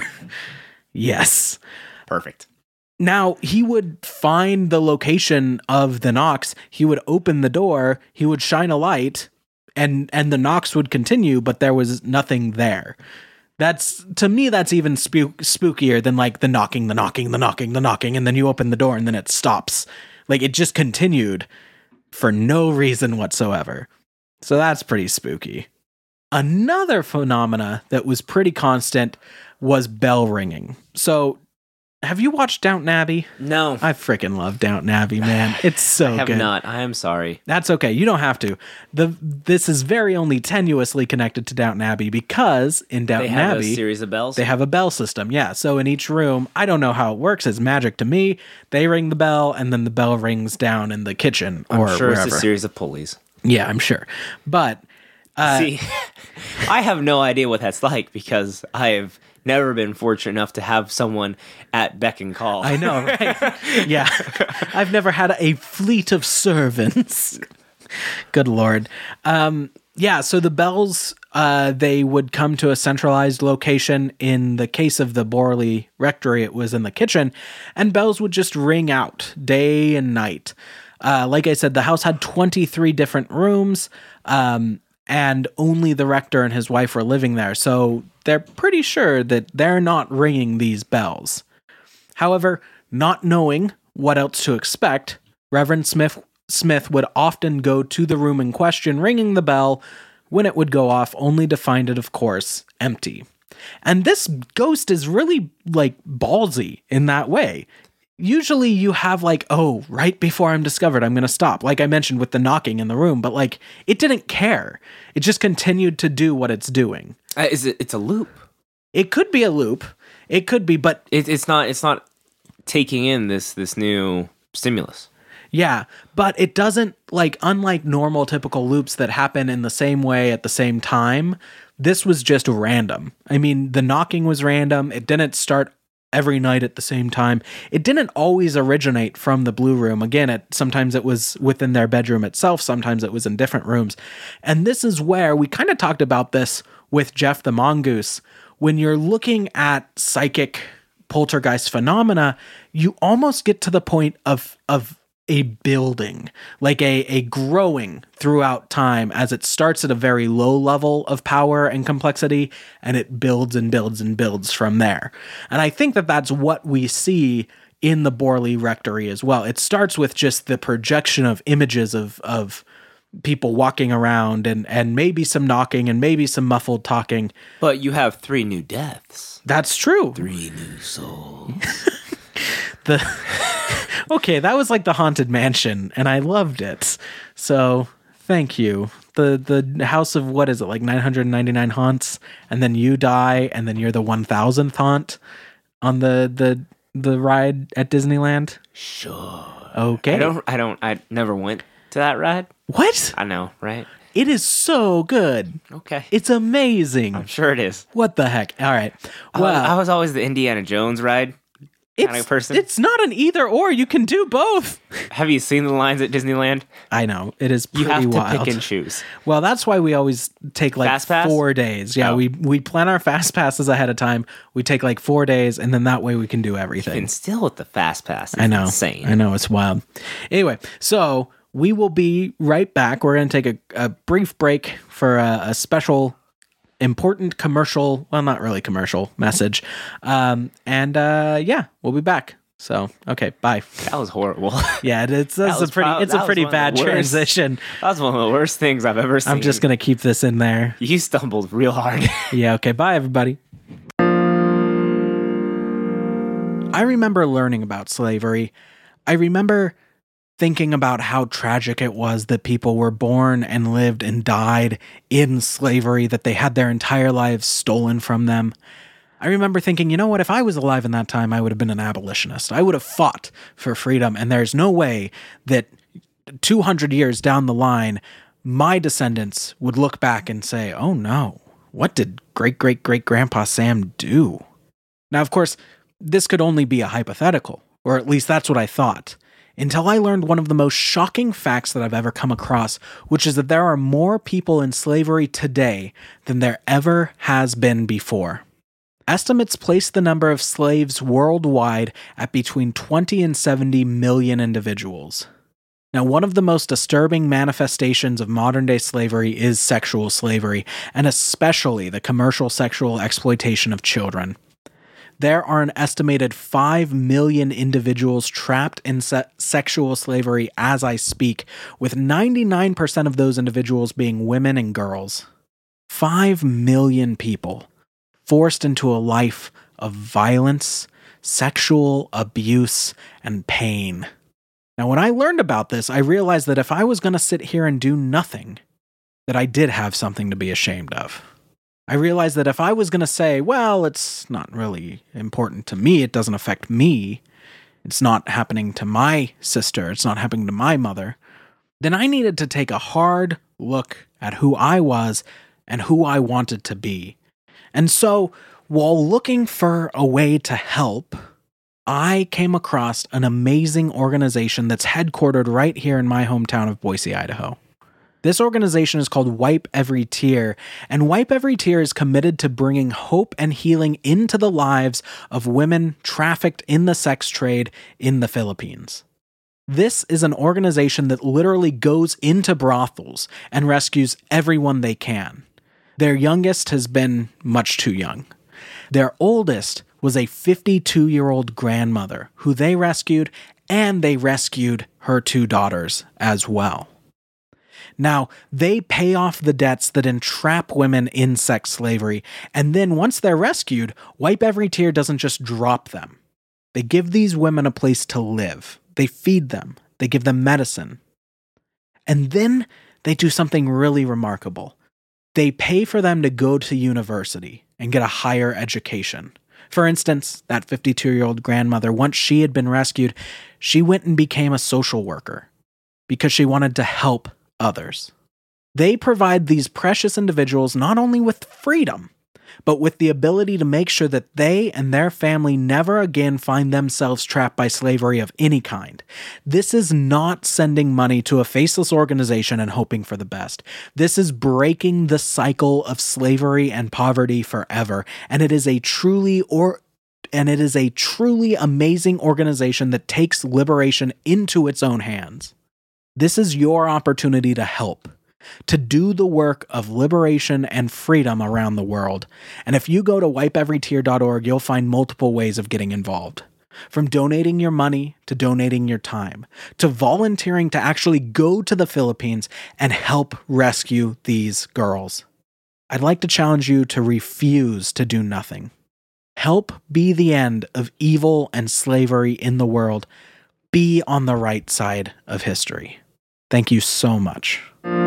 Yes. Perfect. Now, he would find the location of the Nox. He would open the door. He would shine a light, and, and the Nox would continue, but there was nothing there. That's, to me, that's even spook, spookier than like the knocking, the knocking, the knocking, the knocking, and then you open the door and then it stops. Like, it just continued for no reason whatsoever. So that's pretty spooky. Another phenomena that was pretty constant was bell ringing. So, have you watched Downton Abbey? No. I freaking love Downton Abbey, man. It's so I have good. not. I am sorry. That's okay. You don't have to. The This is very only tenuously connected to Downton Abbey because in Downton They have Abbey, a series of bells? they have a bell system. Yeah. So in each room, I don't know how it works. It's magic to me. They ring the bell and then the bell rings down in the kitchen or I'm sure wherever. it's a series of pulleys. Yeah, I'm sure. But uh, See, I have no idea what that's like because I have never been fortunate enough to have someone at beck and call. I know, right? Yeah. I've never had a fleet of servants. Good Lord. Um, yeah, so the bells, uh, they would come to a centralized location. In the case of the Borley Rectory, it was in the kitchen, and bells would just ring out day and night. Uh, like I said, the house had twenty-three different rooms, um, and only the rector and his wife were living there. So they're pretty sure that they're not ringing these bells. However, not knowing what else to expect, Reverend Smith Smith would often go to the room in question, ringing the bell when it would go off, only to find it, of course, empty. And this ghost is really, like, ballsy in that way. Usually you have like, oh, right before I'm discovered, I'm going to stop. Like I mentioned with the knocking in the room, but like it didn't care. It just continued to do what it's doing. Uh, is it? It's a loop. It could be a loop. It could be, but It, it's not. It's not taking in this this new stimulus. yeah, but it doesn't, like, unlike normal typical loops that happen in the same way at the same time, this was just random. I mean, the knocking was random. It didn't start every night at the same time. It didn't always originate from the Blue Room. Again, it sometimes it was within their bedroom itself, sometimes it was in different rooms. And this is where we kind of talked about this with Jeff the Mongoose. When you're looking at psychic poltergeist phenomena, you almost get to the point of of a building, like a, a growing throughout time as it starts at a very low level of power and complexity, and it builds and builds and builds from there. And I think that that's what we see in the Borley Rectory as well. It starts with just the projection of images of, of people walking around and, and maybe some knocking and maybe some muffled talking. But you have three new deaths. That's true. Three new souls. The okay, that was like the Haunted Mansion, and I loved it. So thank you. The the house of, what is it, like nine hundred ninety-nine haunts, and then you die, and then you're the one thousandth haunt on the the the ride at Disneyland. Sure. Okay. I don't. I don't. I never went to that ride. What? I know, right? It is so good. Okay. It's amazing. I'm sure it is. What the heck? All right. I Well, was, I was always the Indiana Jones ride kind it's, of person. It's not an either or. You can do both. Have you seen the lines at Disneyland? I know. It is pretty You have to wild. pick and choose. Well, that's why we always take like Fast pass? four days. Yeah, Oh. we we plan our fast passes ahead of time. We take like four days, and then that way we can do And everything. still with the fast pass. It's I know. Insane. I know, it's wild. Anyway, so we will be right back. We're going to take a, a brief break for a, a special, important commercial. Well, not really commercial message. Um, and uh, yeah, we'll be back. So, okay, bye. That was horrible. Yeah, it's that's was a pretty prob- it's that a was pretty one of the bad worst. transition. That was one of the worst things I've ever seen. I'm just going to keep this in there. You stumbled real hard. Yeah, okay, bye everybody. I remember learning about slavery. I remember thinking about how tragic it was that people were born and lived and died in slavery, that they had their entire lives stolen from them. I remember thinking, you know what, if I was alive in that time, I would have been an abolitionist. I would have fought for freedom, and there's no way that two hundred years down the line, my descendants would look back and say, oh no, what did great-great-great-grandpa Sam do? Now, of course, this could only be a hypothetical, or at least that's what I thought, until I learned one of the most shocking facts that I've ever come across, which is that there are more people in slavery today than there ever has been before. Estimates place the number of slaves worldwide at between twenty and seventy million individuals. Now, one of the most disturbing manifestations of modern-day slavery is sexual slavery, and especially the commercial sexual exploitation of children. There are an estimated five million individuals trapped in se- sexual slavery as I speak, with ninety-nine percent of those individuals being women and girls. five million people forced into a life of violence, sexual abuse, and pain. Now, when I learned about this, I realized that if I was going to sit here and do nothing, that I did have something to be ashamed of. I realized that if I was going to say, well, it's not really important to me, it doesn't affect me, it's not happening to my sister, it's not happening to my mother, then I needed to take a hard look at who I was and who I wanted to be. And so, while looking for a way to help, I came across an amazing organization that's headquartered right here in my hometown of Boise, Idaho. This organization is called Wipe Every Tear, and Wipe Every Tear is committed to bringing hope and healing into the lives of women trafficked in the sex trade in the Philippines. This is an organization that literally goes into brothels and rescues everyone they can. Their youngest has been much too young. Their oldest was a fifty-two-year-old grandmother who they rescued, and they rescued her two daughters as well. Now, they pay off the debts that entrap women in sex slavery, and then once they're rescued, Wipe Every Tear doesn't just drop them. They give these women a place to live. They feed them. They give them medicine. And then they do something really remarkable. They pay for them to go to university and get a higher education. For instance, that fifty-two-year-old grandmother, once she had been rescued, she went and became a social worker because she wanted to help others. They provide these precious individuals not only with freedom, but with the ability to make sure that they and their family never again find themselves trapped by slavery of any kind. This is not sending money to a faceless organization and hoping for the best. This is breaking the cycle of slavery and poverty forever, and it is a truly or and it is a truly amazing organization that takes liberation into its own hands. This is your opportunity to help, to do the work of liberation and freedom around the world. And if you go to wipe every tear dot org, you'll find multiple ways of getting involved. From donating your money to donating your time, to volunteering to actually go to the Philippines and help rescue these girls. I'd like to challenge you to refuse to do nothing. Help be the end of evil and slavery in the world. Be on the right side of history. Thank you so much.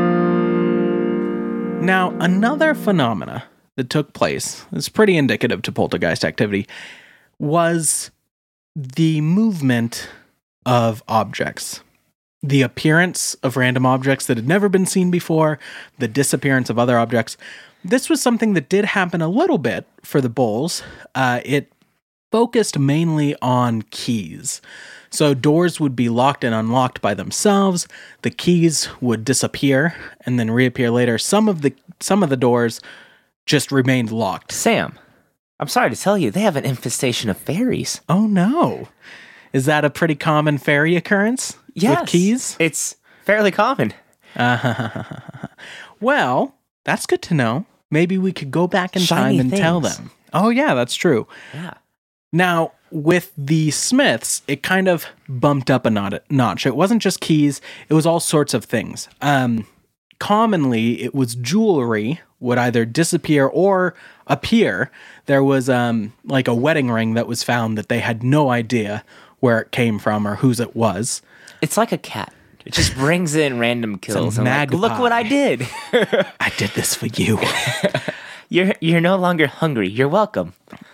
Now, another phenomena that took place, it's pretty indicative to poltergeist activity, was the movement of objects. The appearance of random objects that had never been seen before, the disappearance of other objects. This was something that did happen a little bit for the Bulls. Uh, it focused mainly on keys. So doors would be locked and unlocked by themselves. The keys would disappear and then reappear later. Some of the some of the doors just remained locked. Sam, I'm sorry to tell you, they have an infestation of fairies. Oh no. Is that a pretty common fairy occurrence? Yes. With keys? It's fairly common. Uh, well, that's good to know. Maybe we could go back in Shiny time and things. tell them. Oh yeah, that's true. Yeah. Now, with the Smiths, it kind of bumped up a notch. It wasn't just keys, it was all sorts of things. Um, commonly, it was jewelry would either disappear or appear. There was um, like a wedding ring that was found that they had no idea where it came from or whose it was. It's like a cat. It just brings in random kills. a And like, look magpie. what I did. I did this for you. You're you're no longer hungry. You're welcome.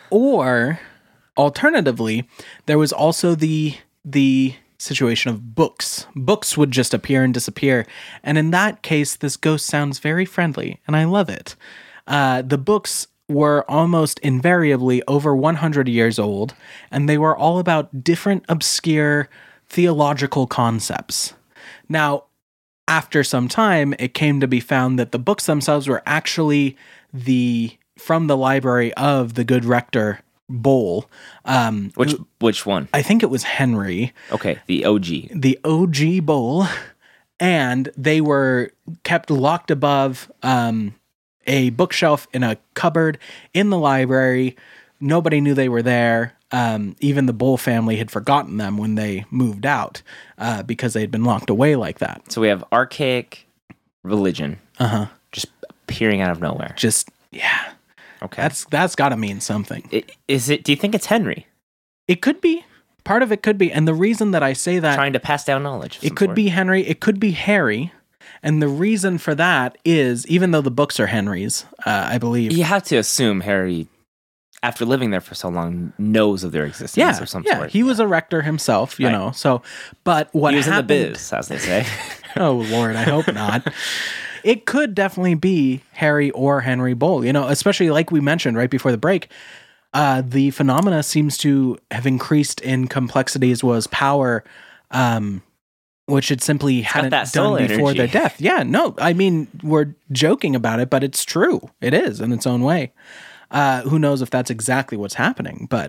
Or alternatively, there was also the the situation of books. Books would just appear and disappear. And in that case, this ghost sounds very friendly, and I love it. Uh, the books were almost invariably over one hundred years old, and they were all about different obscure theological concepts. Now, after some time, it came to be found that the books themselves were actually the from the library of the good rector Bowl. Um, Which which one? I think it was Henry, Okay, the O G. the O G Bowl, and they were kept locked above um, a bookshelf in a cupboard in the library. Nobody knew they were there. Um, even the Bowl family had forgotten them when they moved out uh, because they had been locked away like that. So we have archaic religion Uh huh. just appearing out of nowhere. Just yeah, Okay. that's that's got to mean something. I- Is it? Do you think it's Henry It could be part of it. Could be, and the reason that I say that trying to pass down knowledge? of it some could sort? be Henry. It could be Harry. And the reason for that is, even though the books are Henry's, uh, I believe. You have to assume Harry, after living there for so long, knows of their existence Yeah, of some yeah, sort. he was a rector himself, you Right. know. So, but what He was happened? in the biz, as they say. Oh Lord, I hope not. It could definitely be Harry or Henry Bowl, you know, especially like we mentioned right before the break. Uh, the phenomena seems to have increased in complexity as well as power, um, which it simply hadn't that done soul before energy. their death. Yeah, no, I mean, we're joking about it, but it's true. It is in its own way. Uh, who knows if that's exactly what's happening? But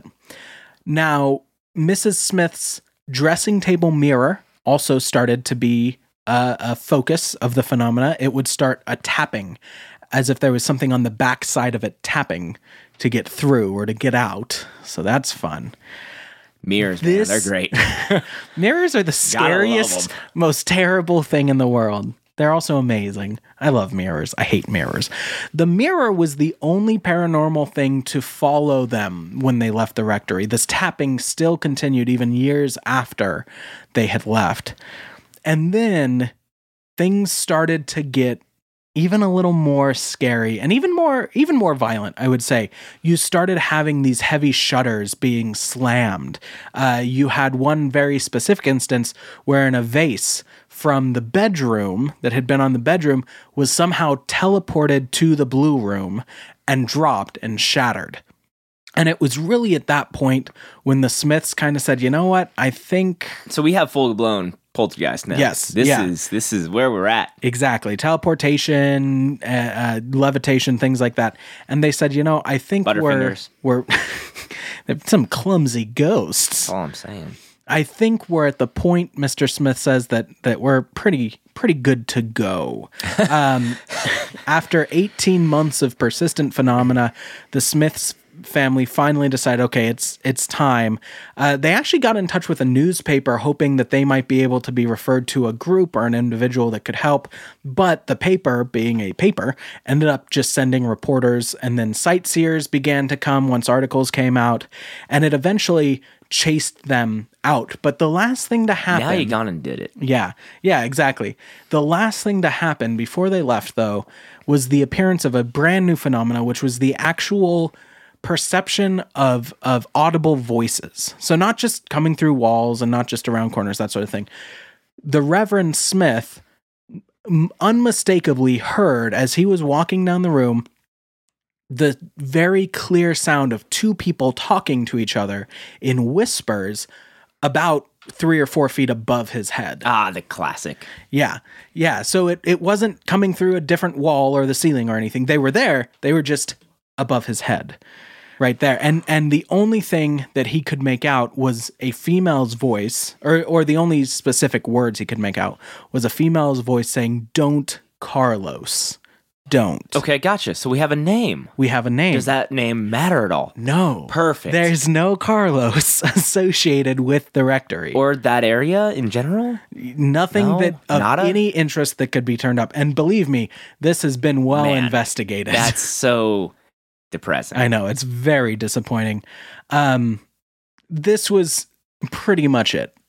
now, Missus Smith's dressing table mirror also started to be uh, a focus of the phenomena. It would start a tapping, as if there was something on the back side of it tapping to get through or to get out. So that's fun. Mirrors, This- man, they're great. Mirrors are the Gotta love scariest, 'em. most terrible thing in the world. They're also amazing. I love mirrors. I hate mirrors. The mirror was the only paranormal thing to follow them when they left the rectory. This tapping still continued even years after they had left. And then things started to get even a little more scary and even more even more violent, I would say. You started having these heavy shutters being slammed. Uh, you had one very specific instance where in a vase from the bedroom that had been on the bedroom was somehow teleported to the blue room and dropped and shattered. And it was really at that point when the Smiths kind of said, you know what, I think So we have full blown poltergeist now. Yes, this yeah. is this is where we're at. exactly teleportation, uh, uh, levitation, things like that. And they said, you know, I think we're Butterfingers. we're they're some clumsy ghosts. That's all I'm saying. I think we're at the point, Mister Smith says, that that we're pretty pretty good to go. Um, after eighteen months of persistent phenomena, the Smiths family finally decided, okay, it's it's time. Uh, they actually got in touch with a newspaper, hoping that they might be able to be referred to a group or an individual that could help. But the paper, being a paper, ended up just sending reporters, and then sightseers began to come once articles came out, and it eventually chased them out. But the last thing to happen... Now you gone and did it. Yeah, yeah, exactly. The last thing to happen before they left, though, was the appearance of a brand new phenomena, which was the actual perception of of audible voices. So not just coming through walls and not just around corners, that sort of thing. The Reverend Smith m- unmistakably heard, as he was walking down the room, the very clear sound of two people talking to each other in whispers about three or four feet above his head. Ah, the classic. Yeah. Yeah. So it, it wasn't coming through a different wall or the ceiling or anything. They were there. They were just above his head. Right there. And and the only thing that he could make out was a female's voice, or or the only specific words he could make out was a female's voice saying, "Don't, Carlos. Don't." Okay, gotcha. So we have a name. We have a name. Does that name matter at all? No. Perfect. There's no Carlos associated with the rectory. Or that area in general? Nothing No? that of Nada? any interest that could be turned up. And believe me, this has been well Man, investigated. That's so depressing. I know, it's very disappointing. Um, this was pretty much it.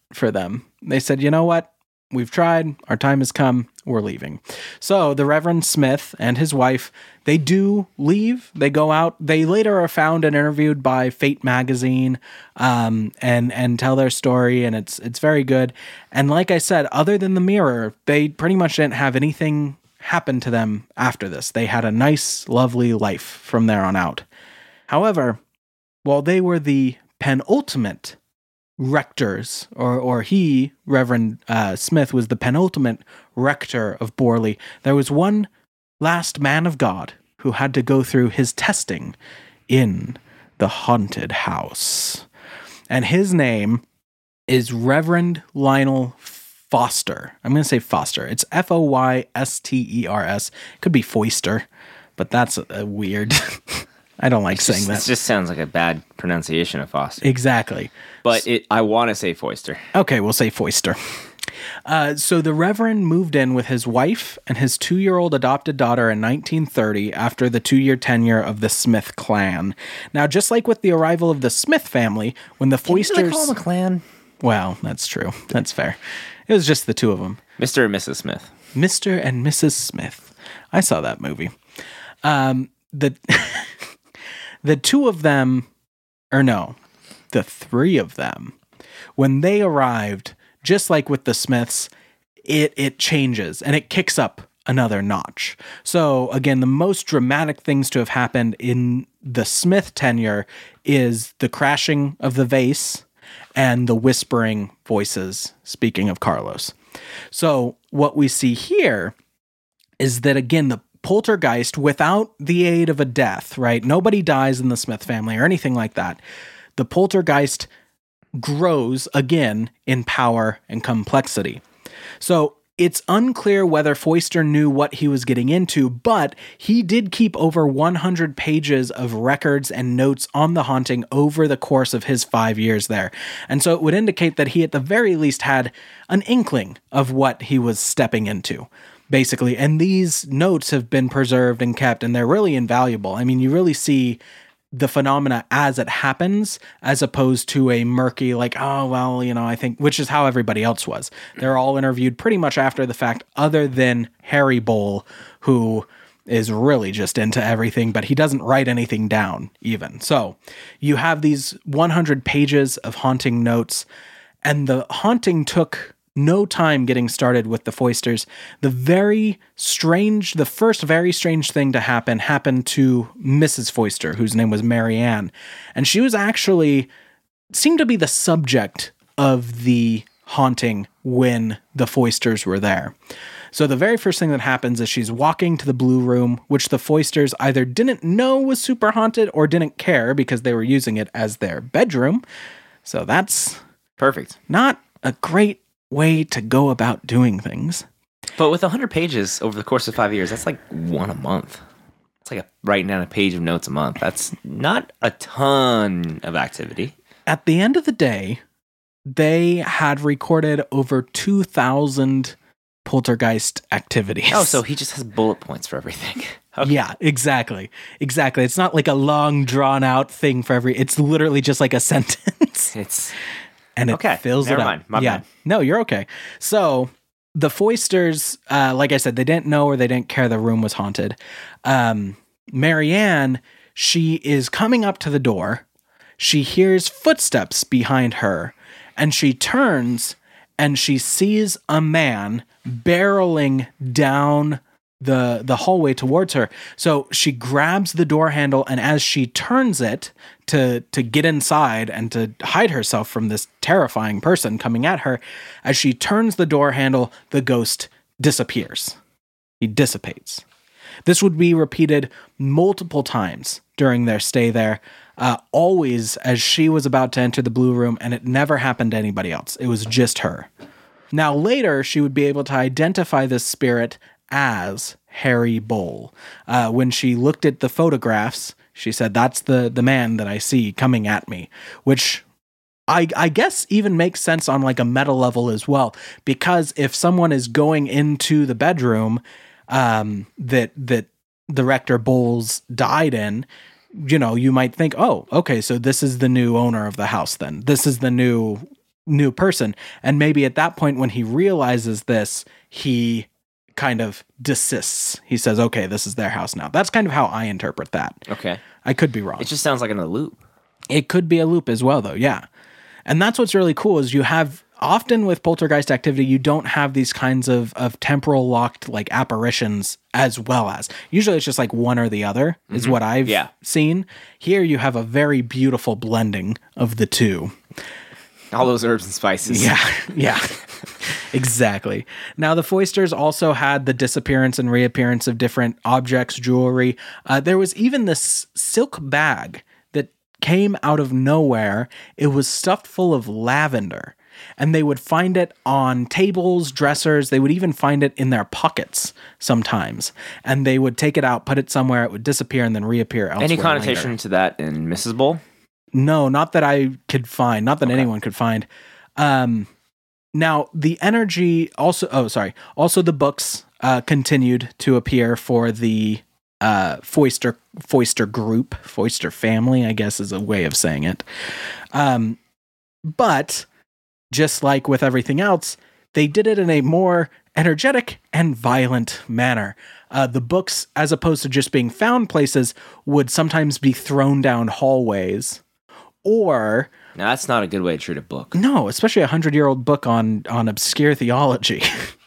for them. They said, you know what? We've tried. Our time has come. We're leaving. So the Reverend Smith and his wife, they do leave. They go out. They later are found and interviewed by Fate magazine, um, and and tell their story, and it's it's very good. And like I said, other than the mirror, they pretty much didn't have anything happen to them after this. They had a nice, lovely life from there on out. However, while they were the penultimate rectors, or or he, Reverend uh, Smith, was the penultimate rector of Borley, there was one last man of God who had to go through his testing in the haunted house. And his name is Reverend Lionel Foster. I'm going to say Foster. It's F O Y S T E R S. Could be Foister, but that's a, a weird... I don't like it's saying just, that. It just sounds like a bad pronunciation of Foster. Exactly. But it, I want to say Foister. Okay, we'll say Foister. Uh, so the Reverend moved in with his wife and his two-year-old adopted daughter in nineteen thirty after the two-year tenure of the Smith clan. Now, just like with the arrival of the Smith family, when the Foisters... Didn't they call them a clan? Well, that's true. That's fair. It was just the two of them. Mister and Missus Smith. Mister and Missus Smith. I saw that movie. Um, the... The two of them, or no, the three of them, when they arrived, just like with the Smiths, it it changes and it kicks up another notch. So again, the most dramatic things to have happened in the Smith tenure is the crashing of the vase and the whispering voices, speaking of Carlos. So what we see here is that, again, the poltergeist, without the aid of a death, right? Nobody dies in the Smith family or anything like that. The poltergeist grows again in power and complexity. So it's unclear whether Foister knew what he was getting into, but he did keep over one hundred pages of records and notes on the haunting over the course of his five years there. And so it would indicate that he at the very least had an inkling of what he was stepping into, basically. And these notes have been preserved and kept, and they're really invaluable. I mean, you really see the phenomena as it happens, as opposed to a murky, like, oh, well, you know, I think, which is how everybody else was. They're all interviewed pretty much after the fact, other than Harry Bowl, who is really just into everything, but he doesn't write anything down even. So you have these one hundred pages of haunting notes, and the haunting took no time getting started with the Foisters. The very strange, the first very strange thing to happen happened to Missus Foister, whose name was Mary Ann. And she was actually, seemed to be the subject of the haunting when the Foisters were there. So the very first thing that happens is she's walking to the Blue Room, which the Foisters either didn't know was super haunted or didn't care because they were using it as their bedroom. So that's perfect. Not a great way to go about doing things. But with one hundred pages over the course of five years, that's like one a month. It's like a, writing down a page of notes a month. That's not a ton of activity. At the end of the day, they had recorded over two thousand poltergeist activities. Oh, so he just has bullet points for everything. Okay. Yeah, exactly. Exactly. It's not like a long, drawn-out thing for every... It's literally just like a sentence. It's... And it okay, fills never it up. mind. My yeah. bad. No, you're okay. So the Foisters, uh, like I said, they didn't know or they didn't care the room was haunted. Um, Mary Ann, she is coming up to the door. She hears footsteps behind her, and she turns and she sees a man barreling down the the hallway towards her. So she grabs the door handle, and as she turns it to to get inside and to hide herself from this terrifying person coming at her, as she turns the door handle, the ghost disappears. He dissipates. This would be repeated multiple times during their stay there, uh, always as she was about to enter the Blue Room, and it never happened to anybody else. It was just her. Now later, she would be able to identify this spirit as Harry Bowl. Uh, when she looked at the photographs, she said, that's the, the man that I see coming at me, which I, I guess even makes sense on like a meta level as well, because if someone is going into the bedroom um, that, that the Rector Bowles died in, you know, you might think, oh, okay, so this is the new owner of the house then. This is the new new person. And maybe at that point, when he realizes this, he kind of desists. He says, okay, this is their house now. That's kind of how I interpret that. Okay. I could be wrong. It just sounds like another loop. It could be a loop as well, though, yeah. And that's what's really cool is you have, often with poltergeist activity, you don't have these kinds of, of temporal locked like apparitions as well as. Usually it's just like one or the other is Mm-hmm. what I've Yeah. seen. Here you have a very beautiful blending of the two. All those herbs and spices. Yeah, yeah, exactly. Now, the Foysters also had the disappearance and reappearance of different objects, jewelry. Uh, there was even this silk bag that came out of nowhere. It was stuffed full of lavender, and they would find it on tables, dressers. They would even find it in their pockets sometimes, and they would take it out, put it somewhere. It would disappear and then reappear elsewhere. Any connotation later. to that in Missus Bull? No, not that I could find, not that Okay. anyone could find. Um, now, the energy also, oh, sorry. Also, the books uh, continued to appear for the uh, Foyster, Foyster group, Foyster family, I guess is a way of saying it. Um, but just like with everything else, they did it in a more energetic and violent manner. Uh, the books, as opposed to just being found places, would sometimes be thrown down hallways. Or Now, that's not a good way to treat a book. no, especially a hundred-year-old book on on obscure theology.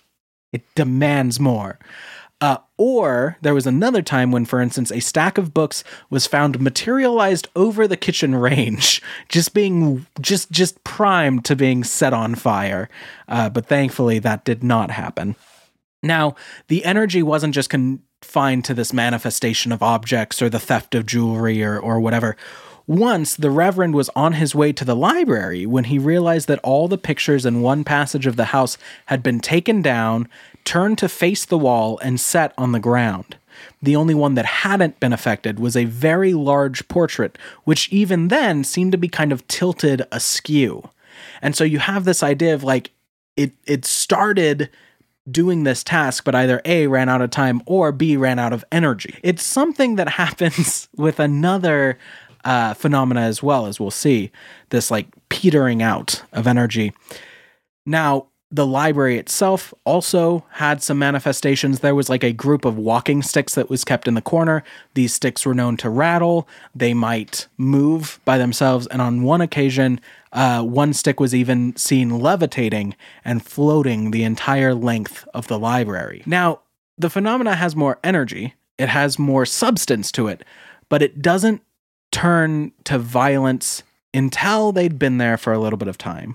It demands more. Uh, or there was another time when, for instance, a stack of books was found materialized over the kitchen range, just being just just primed to being set on fire. Uh, but thankfully, that did not happen. Now, the energy wasn't just confined to this manifestation of objects or the theft of jewelry or or whatever. Once, the Reverend was on his way to the library when he realized that all the pictures in one passage of the house had been taken down, turned to face the wall, and set on the ground. The only one that hadn't been affected was a very large portrait, which even then seemed to be kind of tilted askew. And so you have this idea of like, it it started doing this task, but either A, ran out of time, or B, ran out of energy. It's something that happens with another uh, phenomena as well, as we'll see, this like petering out of energy. Now, the library itself also had some manifestations. There was like a group of walking sticks that was kept in the corner. These sticks were known to rattle. They might move by themselves. And on one occasion, uh, one stick was even seen levitating and floating the entire length of the library. Now, the phenomena has more energy. It has more substance to it, but it doesn't turn to violence until they'd been there for a little bit of time.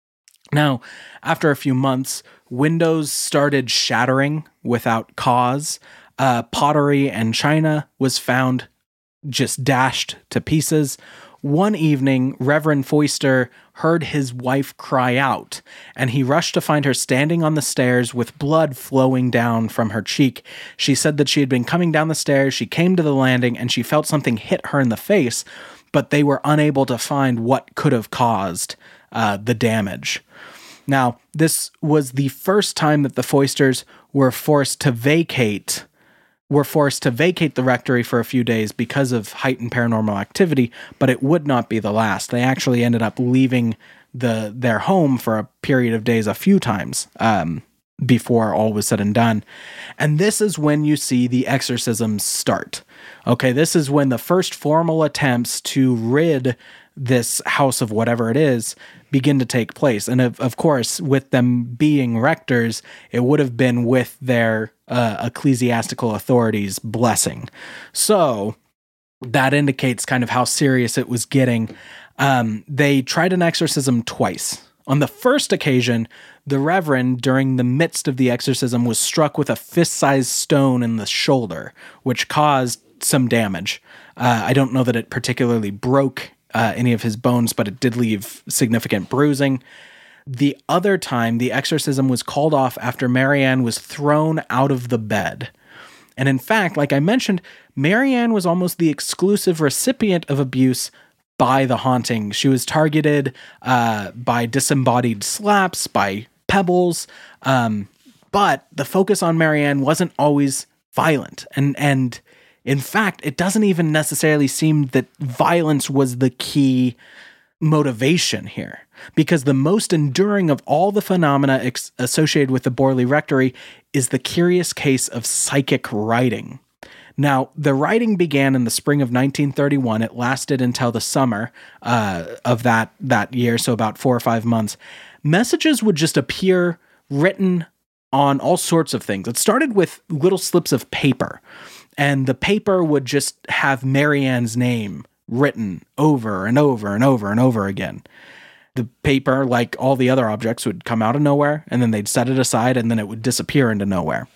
Now, after a few months, windows started shattering without cause. Uh, pottery and china was found just dashed to pieces. One evening, Reverend Foyster heard his wife cry out, and he rushed to find her standing on the stairs with blood flowing down from her cheek. She said that she had been coming down the stairs, she came to the landing, and she felt something hit her in the face, but they were unable to find what could have caused uh, the damage. Now, this was the first time that the Foysters were forced to vacate were forced to vacate the rectory for a few days because of heightened paranormal activity, but it would not be the last. They actually ended up leaving the their home for a period of days a few times um, before all was said and done. And this is when you see the exorcisms start. Okay, this is when the first formal attempts to rid this house of whatever it is begin to take place. And of, of course, with them being rectors, it would have been with their uh, ecclesiastical authorities' blessing. So that indicates kind of how serious it was getting. Um, they tried an exorcism twice. On the first occasion, the Reverend, during the midst of the exorcism, was struck with a fist-sized stone in the shoulder, which caused some damage. Uh, I don't know that it particularly broke Uh, any of his bones, but it did leave significant bruising. The other time, the exorcism was called off after Marianne was thrown out of the bed. And in fact, like I mentioned, Marianne was almost the exclusive recipient of abuse by the haunting. She was targeted uh, by disembodied slaps, by pebbles, um, but the focus on Marianne wasn't always violent. And, and in fact, it doesn't even necessarily seem that violence was the key motivation here, because the most enduring of all the phenomena ex- associated with the Borley Rectory is the curious case of psychic writing. Now, the writing began in the spring of nineteen thirty-one. It lasted until the summer uh, of that, that year, so about four or five months. Messages would just appear written on all sorts of things. It started with little slips of paper, and the paper would just have Marianne's name written over and over and over and over again. The paper, like all the other objects, would come out of nowhere, and then they'd set it aside, and then it would disappear into nowhere.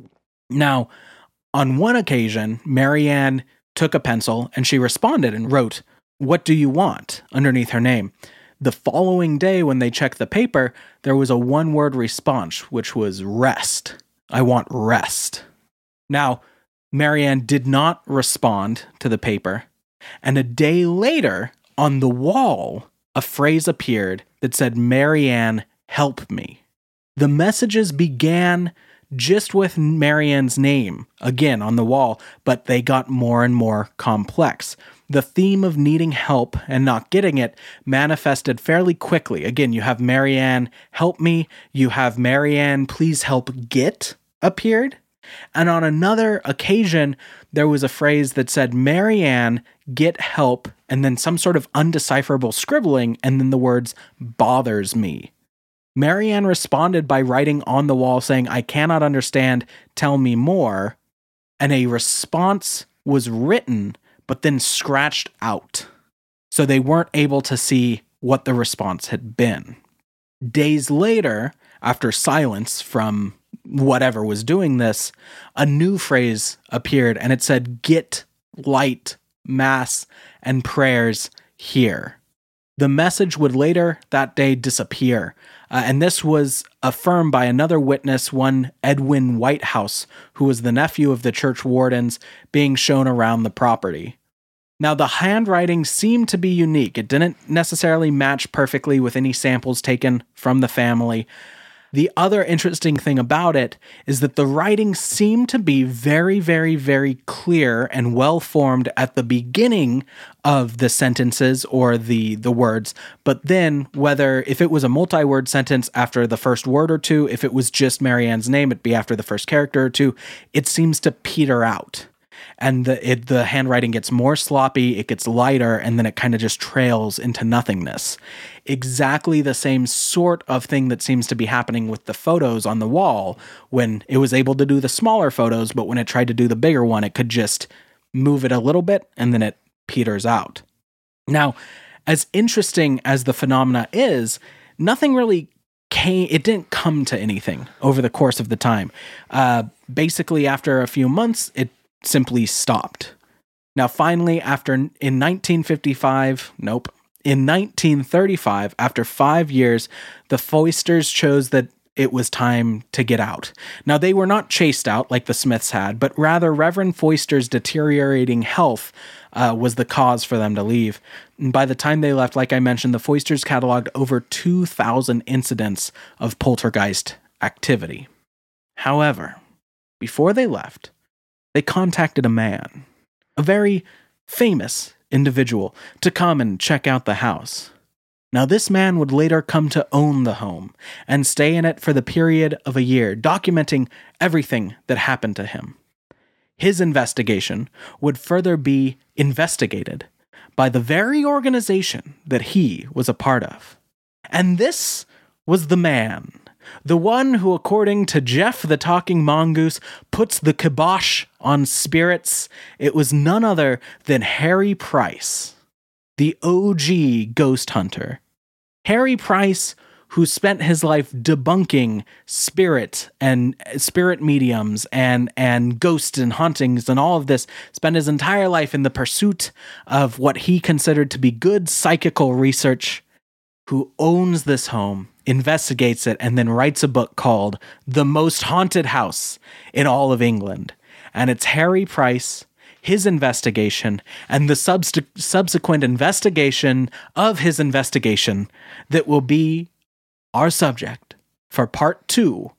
Now, on one occasion, Marianne took a pencil and she responded and wrote, "What do you want?" underneath her name. The following day, when they checked the paper, there was a one-word response, which was rest. I want rest. Now, Marianne did not respond to the paper, and a day later, on the wall, a phrase appeared that said, "Marianne, help me." The messages began just with Marianne's name, again on the wall, but they got more and more complex. The theme of needing help and not getting it manifested fairly quickly. Again, you have Marianne, help me. You have Marianne, please help get appeared. And on another occasion, there was a phrase that said, Marianne, get help, and then some sort of undecipherable scribbling, and then the words, bothers me. Marianne responded by writing on the wall saying, I cannot understand, tell me more. And a response was written, but then scratched out. So they weren't able to see what the response had been. Days later, after silence from whatever was doing this, a new phrase appeared, and it said, get light, mass, and prayers here. The message would later that day disappear, uh, and this was affirmed by another witness, one Edwin Whitehouse, who was the nephew of the church wardens, being shown around the property. Now, the handwriting seemed to be unique. It didn't necessarily match perfectly with any samples taken from the family. The other interesting thing about it is that the writing seemed to be very, very, very clear and well-formed at the beginning of the sentences or the, the words, but then whether, if it was a multi-word sentence after the first word or two, if it was just Marianne's name, it'd be after the first character or two, it seems to peter out. And the it, the handwriting gets more sloppy, it gets lighter, and then it kind of just trails into nothingness. Exactly the same sort of thing that seems to be happening with the photos on the wall when it was able to do the smaller photos, but when it tried to do the bigger one, it could just move it a little bit, and then it peters out. Now, as interesting as the phenomena is, nothing really came, it didn't come to anything over the course of the time. Uh, basically, after a few months, it simply stopped. Now, finally, after in nineteen fifty-five, nope, in nineteen thirty-five, after five years, the Foysters chose that it was time to get out. Now, they were not chased out like the Smiths had, but rather Reverend Foyster's deteriorating health uh, was the cause for them to leave. And by the time they left, like I mentioned, the Foysters cataloged over two thousand incidents of poltergeist activity. However, before they left, they contacted a man, a very famous individual, to come and check out the house. Now, this man would later come to own the home and stay in it for the period of a year, documenting everything that happened to him. His investigation would further be investigated by the very organization that he was a part of. And this was the man, the one who, according to Jeff the Talking Mongoose, puts the kibosh on spirits. It was none other than Harry Price, the O G ghost hunter. Harry Price, who spent his life debunking spirit and spirit mediums and, and ghosts and hauntings and all of this, spent his entire life in the pursuit of what he considered to be good psychical research, who owns this home, investigates it, and then writes a book called The Most Haunted House in All of England. And it's Harry Price, his investigation, and the subst- subsequent investigation of his investigation that will be our subject for part two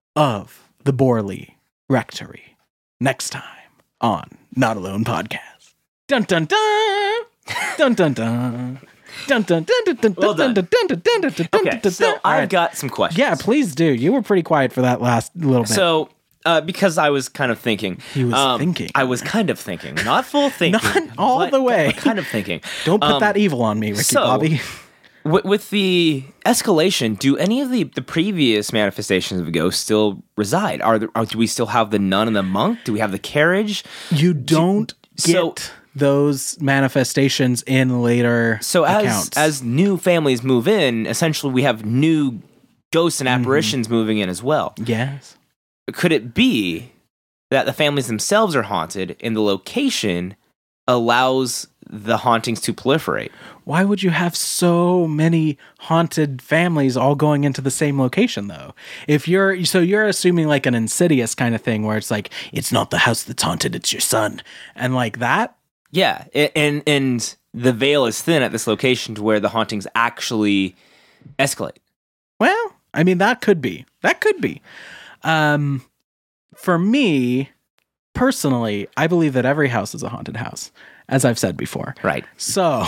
of the Borley Rectory next time on Not Alone Podcast. Dun dun dun! Dun dun dun! Dun, dun, dun, dun, dun, Well done. dun, dun, dun, dun, dun, dun, Okay, dun, so dun. All I've right. got some questions. Yeah, please do. You were pretty quiet for that last little bit. So, uh, because I was kind of thinking. He was um, thinking. I was kind of thinking. Not full thinking. Not all but- the way. but kind of thinking. Don't put Um, that evil on me, Ricky so- Bobby. With, with the escalation, do any of the, the previous manifestations of ghosts still reside? Are, there, are do we still have the nun and the monk? Do we have the carriage? You don't get so- those manifestations in later So as accounts. as new families move in, essentially we have new ghosts and apparitions moving in as well. yes. Could it be that the families themselves are haunted and the location allows the hauntings to proliferate? Why would you have so many haunted families all going into the same location though? If you're so you're assuming like an Insidious kind of thing where it's like it's not the house that's haunted, it's your son. And like that? Yeah, a- and and the veil is thin at this location to where the hauntings actually escalate. Well, I mean that could be. That could be. Um for me, personally, I believe that every house is a haunted house, as I've said before. Right. So,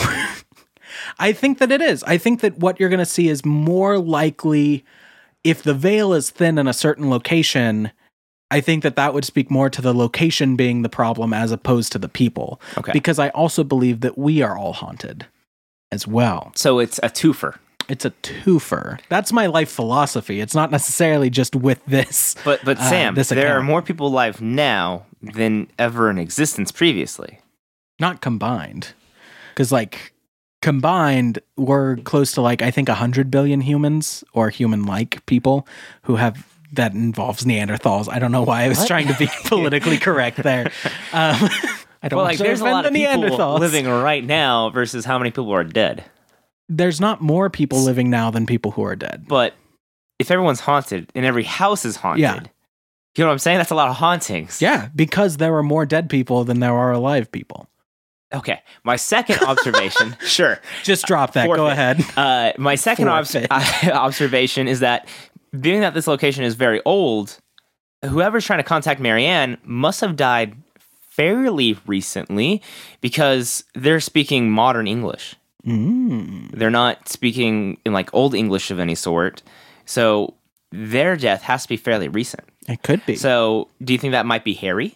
I think that it is. I think that what you're going to see is more likely if the veil is thin in a certain location. I think that that would speak more to the location being the problem as opposed to the people. Okay. Because I also believe that we are all haunted as well. So it's a twofer. It's a twofer. That's my life philosophy. It's not necessarily just with this. But but uh, Sam, this there are account. more people alive now than ever in existence previously. Not combined. Because, like, combined, we're close to, like, I think one hundred billion humans or human-like people who have, that involves Neanderthals. I don't know why I was What? trying to be politically correct there. Um, I don't Well, want like to there's a offend lot of the people Neanderthals. living right now versus how many people are dead. There's not more people living now than people who are dead. But if everyone's haunted and every house is haunted, Yeah. you know what I'm saying? That's a lot of hauntings. Yeah, because there are more dead people than there are alive people. Okay. My second observation, sure. Just drop that. Go Forfeit. ahead. Uh, my second obs- Forfeit. observation is that being that this location is very old, whoever's trying to contact Marianne must have died fairly recently because they're speaking modern English. Mm. They're not speaking in like old English of any sort. So their death has to be fairly recent. It could be. So do you think that might be Harry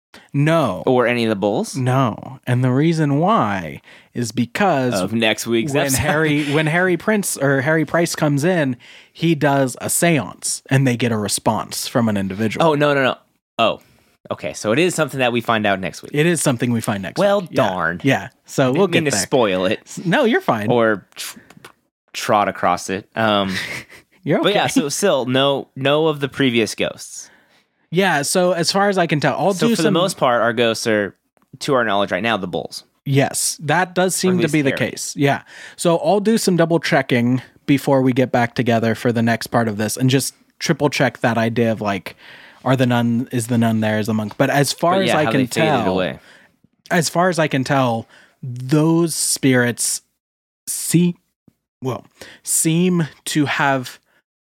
no. or any of the bulls No. And the reason why is because of next week's when episode? Harry when Harry Prince or Harry Price comes in, he does a seance and they get a response from an individual. Oh, no, no, no. Oh, okay. So it is something that we find out next week. It is something we find next Well, week. Yeah. darn. Yeah. So we'll Didn't mean get to there. spoil it No, you're fine. or tr- trot across it. Um, you're okay. But yeah, so still, no, no of the previous ghosts. yeah, so as far as I can tell, I'll So do for some the most part, our ghosts are, to our knowledge right now, the bulls. Yes, that does seem to least be the Harry. case. Yeah. So I'll do some double checking before we get back together for the next part of this and just triple check that idea of like, are the nun, is the nun there as the monk? But as far But as yeah, I how can they faded tell, away. as far as I can tell, those spirits see, well, seem to have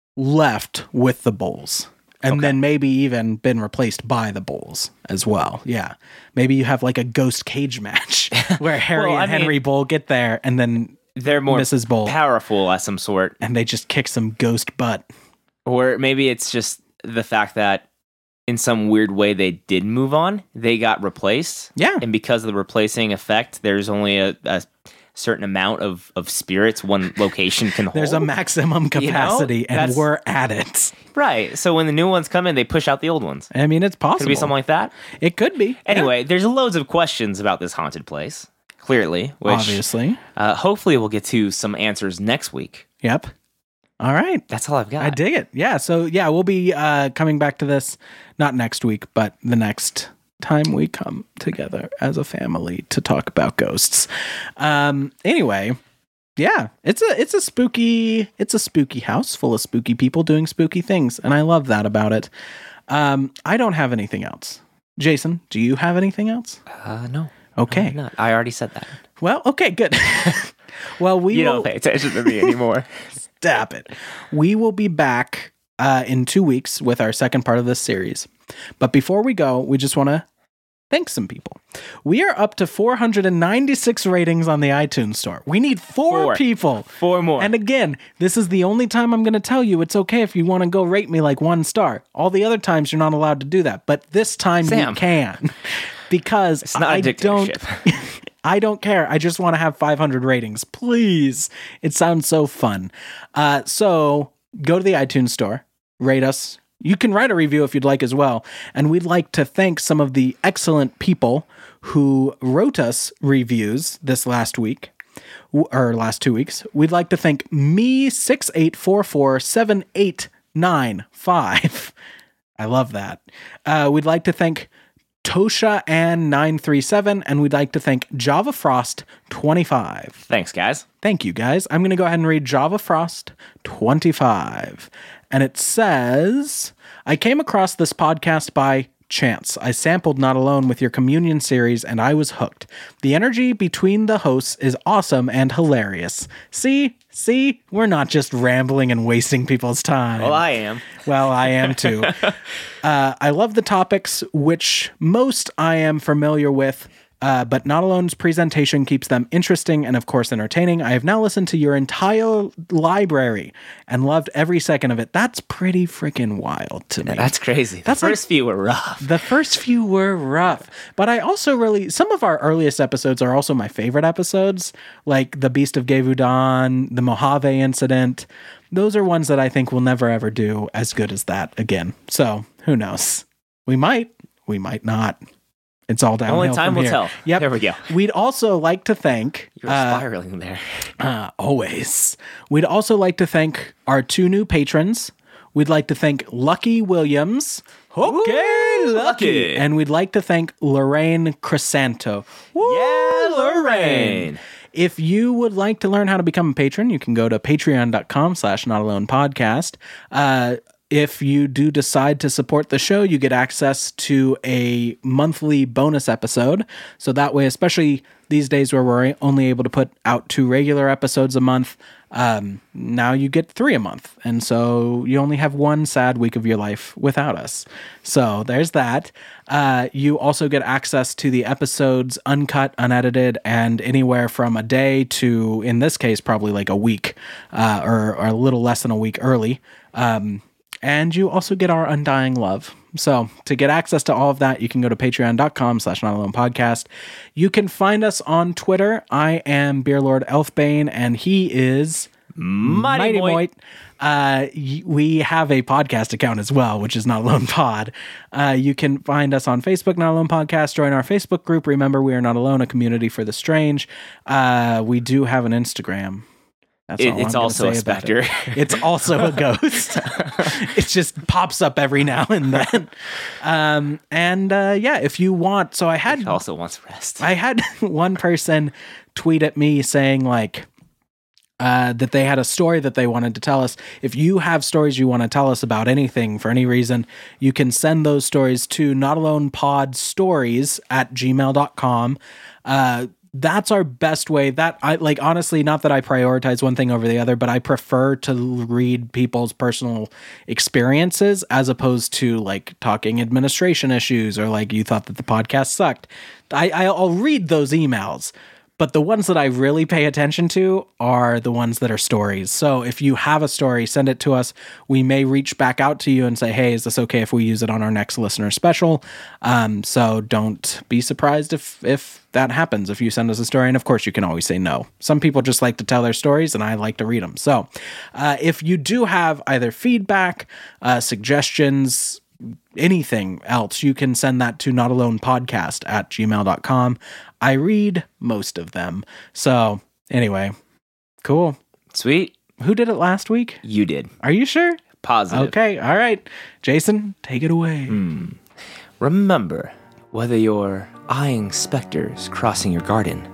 left with the bulls. And Okay. then maybe even been replaced by the bulls as well. Yeah. Maybe you have like a ghost cage match where Harry Well, I and mean- Henry Bull get there and then They're more Missus Bull. powerful at some sort. and they just kick some ghost butt. Or maybe it's just the fact that in some weird way they did move on. They got replaced. Yeah. And because of the replacing effect, there's only a, a certain amount of, of spirits one location can hold. There's a maximum You know, capacity and that's- we're at it. Right. So when the new ones come in, they push out the old ones. I mean, it's possible. Could it be something like that? It could be. Anyway, there's loads of questions about this haunted place, clearly. Yeah, Which obviously. Uh, hopefully we'll get to some answers next week. Yep. All right. That's all I've got. I dig it. Yeah. So yeah, we'll be uh, coming back to this not next week, but the next time we come together as a family to talk about ghosts. Um. Anyway, yeah, it's a it's a spooky it's a spooky house full of spooky people doing spooky things, and I love that about it. Um. I don't have anything else. Jason, do you have anything else? Uh, no. Okay. No, not. I already said that. Well, okay, good. well, we You will, don't pay attention to me anymore. Stop it. We will be back uh, in two weeks with our second part of this series. But before we go, we just want to thank some people. We are up to four hundred ninety-six ratings on the iTunes store. We need four, Four. people. Four more. And again, this is the only time I'm going to tell you it's okay if you want to go rate me like one star. All the other times you're not allowed to do that. But this time Sam. you can. Because It's not a I don't dictatorship. I don't care. I just want to have five hundred ratings. Please. It sounds so fun. Uh, so go to the iTunes store, rate us. You can write a review if you'd like as well. And we'd like to thank some of the excellent people who wrote us reviews this last week, w- or last two weeks. We'd like to thank me six eight four four seven eight nine five. I love that. Uh, we'd like to thank Tosha Ann nine three seven, and we'd like to thank Java Frost twenty-five. Thanks, guys. Thank you, guys. I'm going to go ahead and read Java Frost twenty-five. And it says, I came across this podcast by chance. I sampled Not Alone with your Communion series, and I was hooked. The energy between the hosts is awesome and hilarious. See? See? We're not just rambling and wasting people's time. Well, I am. Well, I am too. uh, I love the topics, which most I am familiar with, uh, but Not Alone's presentation keeps them interesting and, of course, entertaining. I have now listened to your entire library and loved every second of it. That's pretty freaking wild to me. That's crazy. The That's first like- few were rough. The first few were rough, but I also really, some of our earliest episodes are also my favorite episodes, like The Beast of Gevudan, the Mojave incident. Those are ones that I think we'll never ever do as good as that again. So who knows? We might, we might not. It's all downhill. Only time from will here. tell. Yep. There we go. We'd also like to thank You're uh, spiraling there. uh, always. We'd also like to thank our two new patrons. We'd like to thank Lucky Williams. Okay, Woo, Lucky. Lucky. And we'd like to thank Lorraine Crisanto. Woo, Yeah, Lorraine. If you would like to learn how to become a patron, you can go to patreon.com slash not alone podcast. Uh, if you do decide to support the show, you get access to a monthly bonus episode. So that way, especially these days where we're only able to put out two regular episodes a month, um, now you get three a month. And so you only have one sad week of your life without us. So there's that. Uh, you also get access to the episodes uncut, unedited, and anywhere from a day to, in this case, probably like a week uh, or, or a little less than a week early. Um, And you also get our undying love. So to get access to all of that, you can go to patreon.com slash not alone podcast. You can find us on Twitter. I am Beerlord Elfbane, and he is Mighty Moit. Moit. Uh, y- we have a podcast account as well, which is Not Alone Pod. Uh, you can find us on Facebook, Not Alone Podcast. Join our Facebook group. Remember, we are not alone, a community for the strange. Uh, we do have an Instagram. That's It- all it's I'm gonna also a say about specter. it. It's also a ghost. It just pops up every now and then. Um, and uh, yeah, if you want, so I had He also wants rest. I had one person tweet at me saying like uh, that they had a story that they wanted to tell us. If you have stories you want to tell us about anything for any reason, you can send those stories to notalonepodstories at gmail dot com. Uh, that's our best way. That I like, honestly, not that I prioritize one thing over the other, but I prefer to read people's personal experiences as opposed to like talking administration issues or like you thought that the podcast sucked. I, I'll read those emails, but the ones that I really pay attention to are the ones that are stories. So if you have a story, send it to us. We may reach back out to you and say, hey, is this okay if we use it on our next listener special? Um, so don't be surprised if, if that happens, if you send us a story. And of course, you can always say no. Some people just like to tell their stories and I like to read them. So uh, if you do have either feedback, uh, suggestions, anything else, you can send that to notalonepodcast at gmail dot com. I read most of them. So anyway, cool. Sweet. Who did it last week? You did. Are you sure? Positive. Okay. All right. Jason, take it away. Remember, whether you're eyeing specters crossing your garden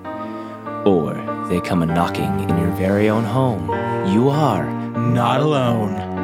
or they come a knocking in your very own home, you are Not alone.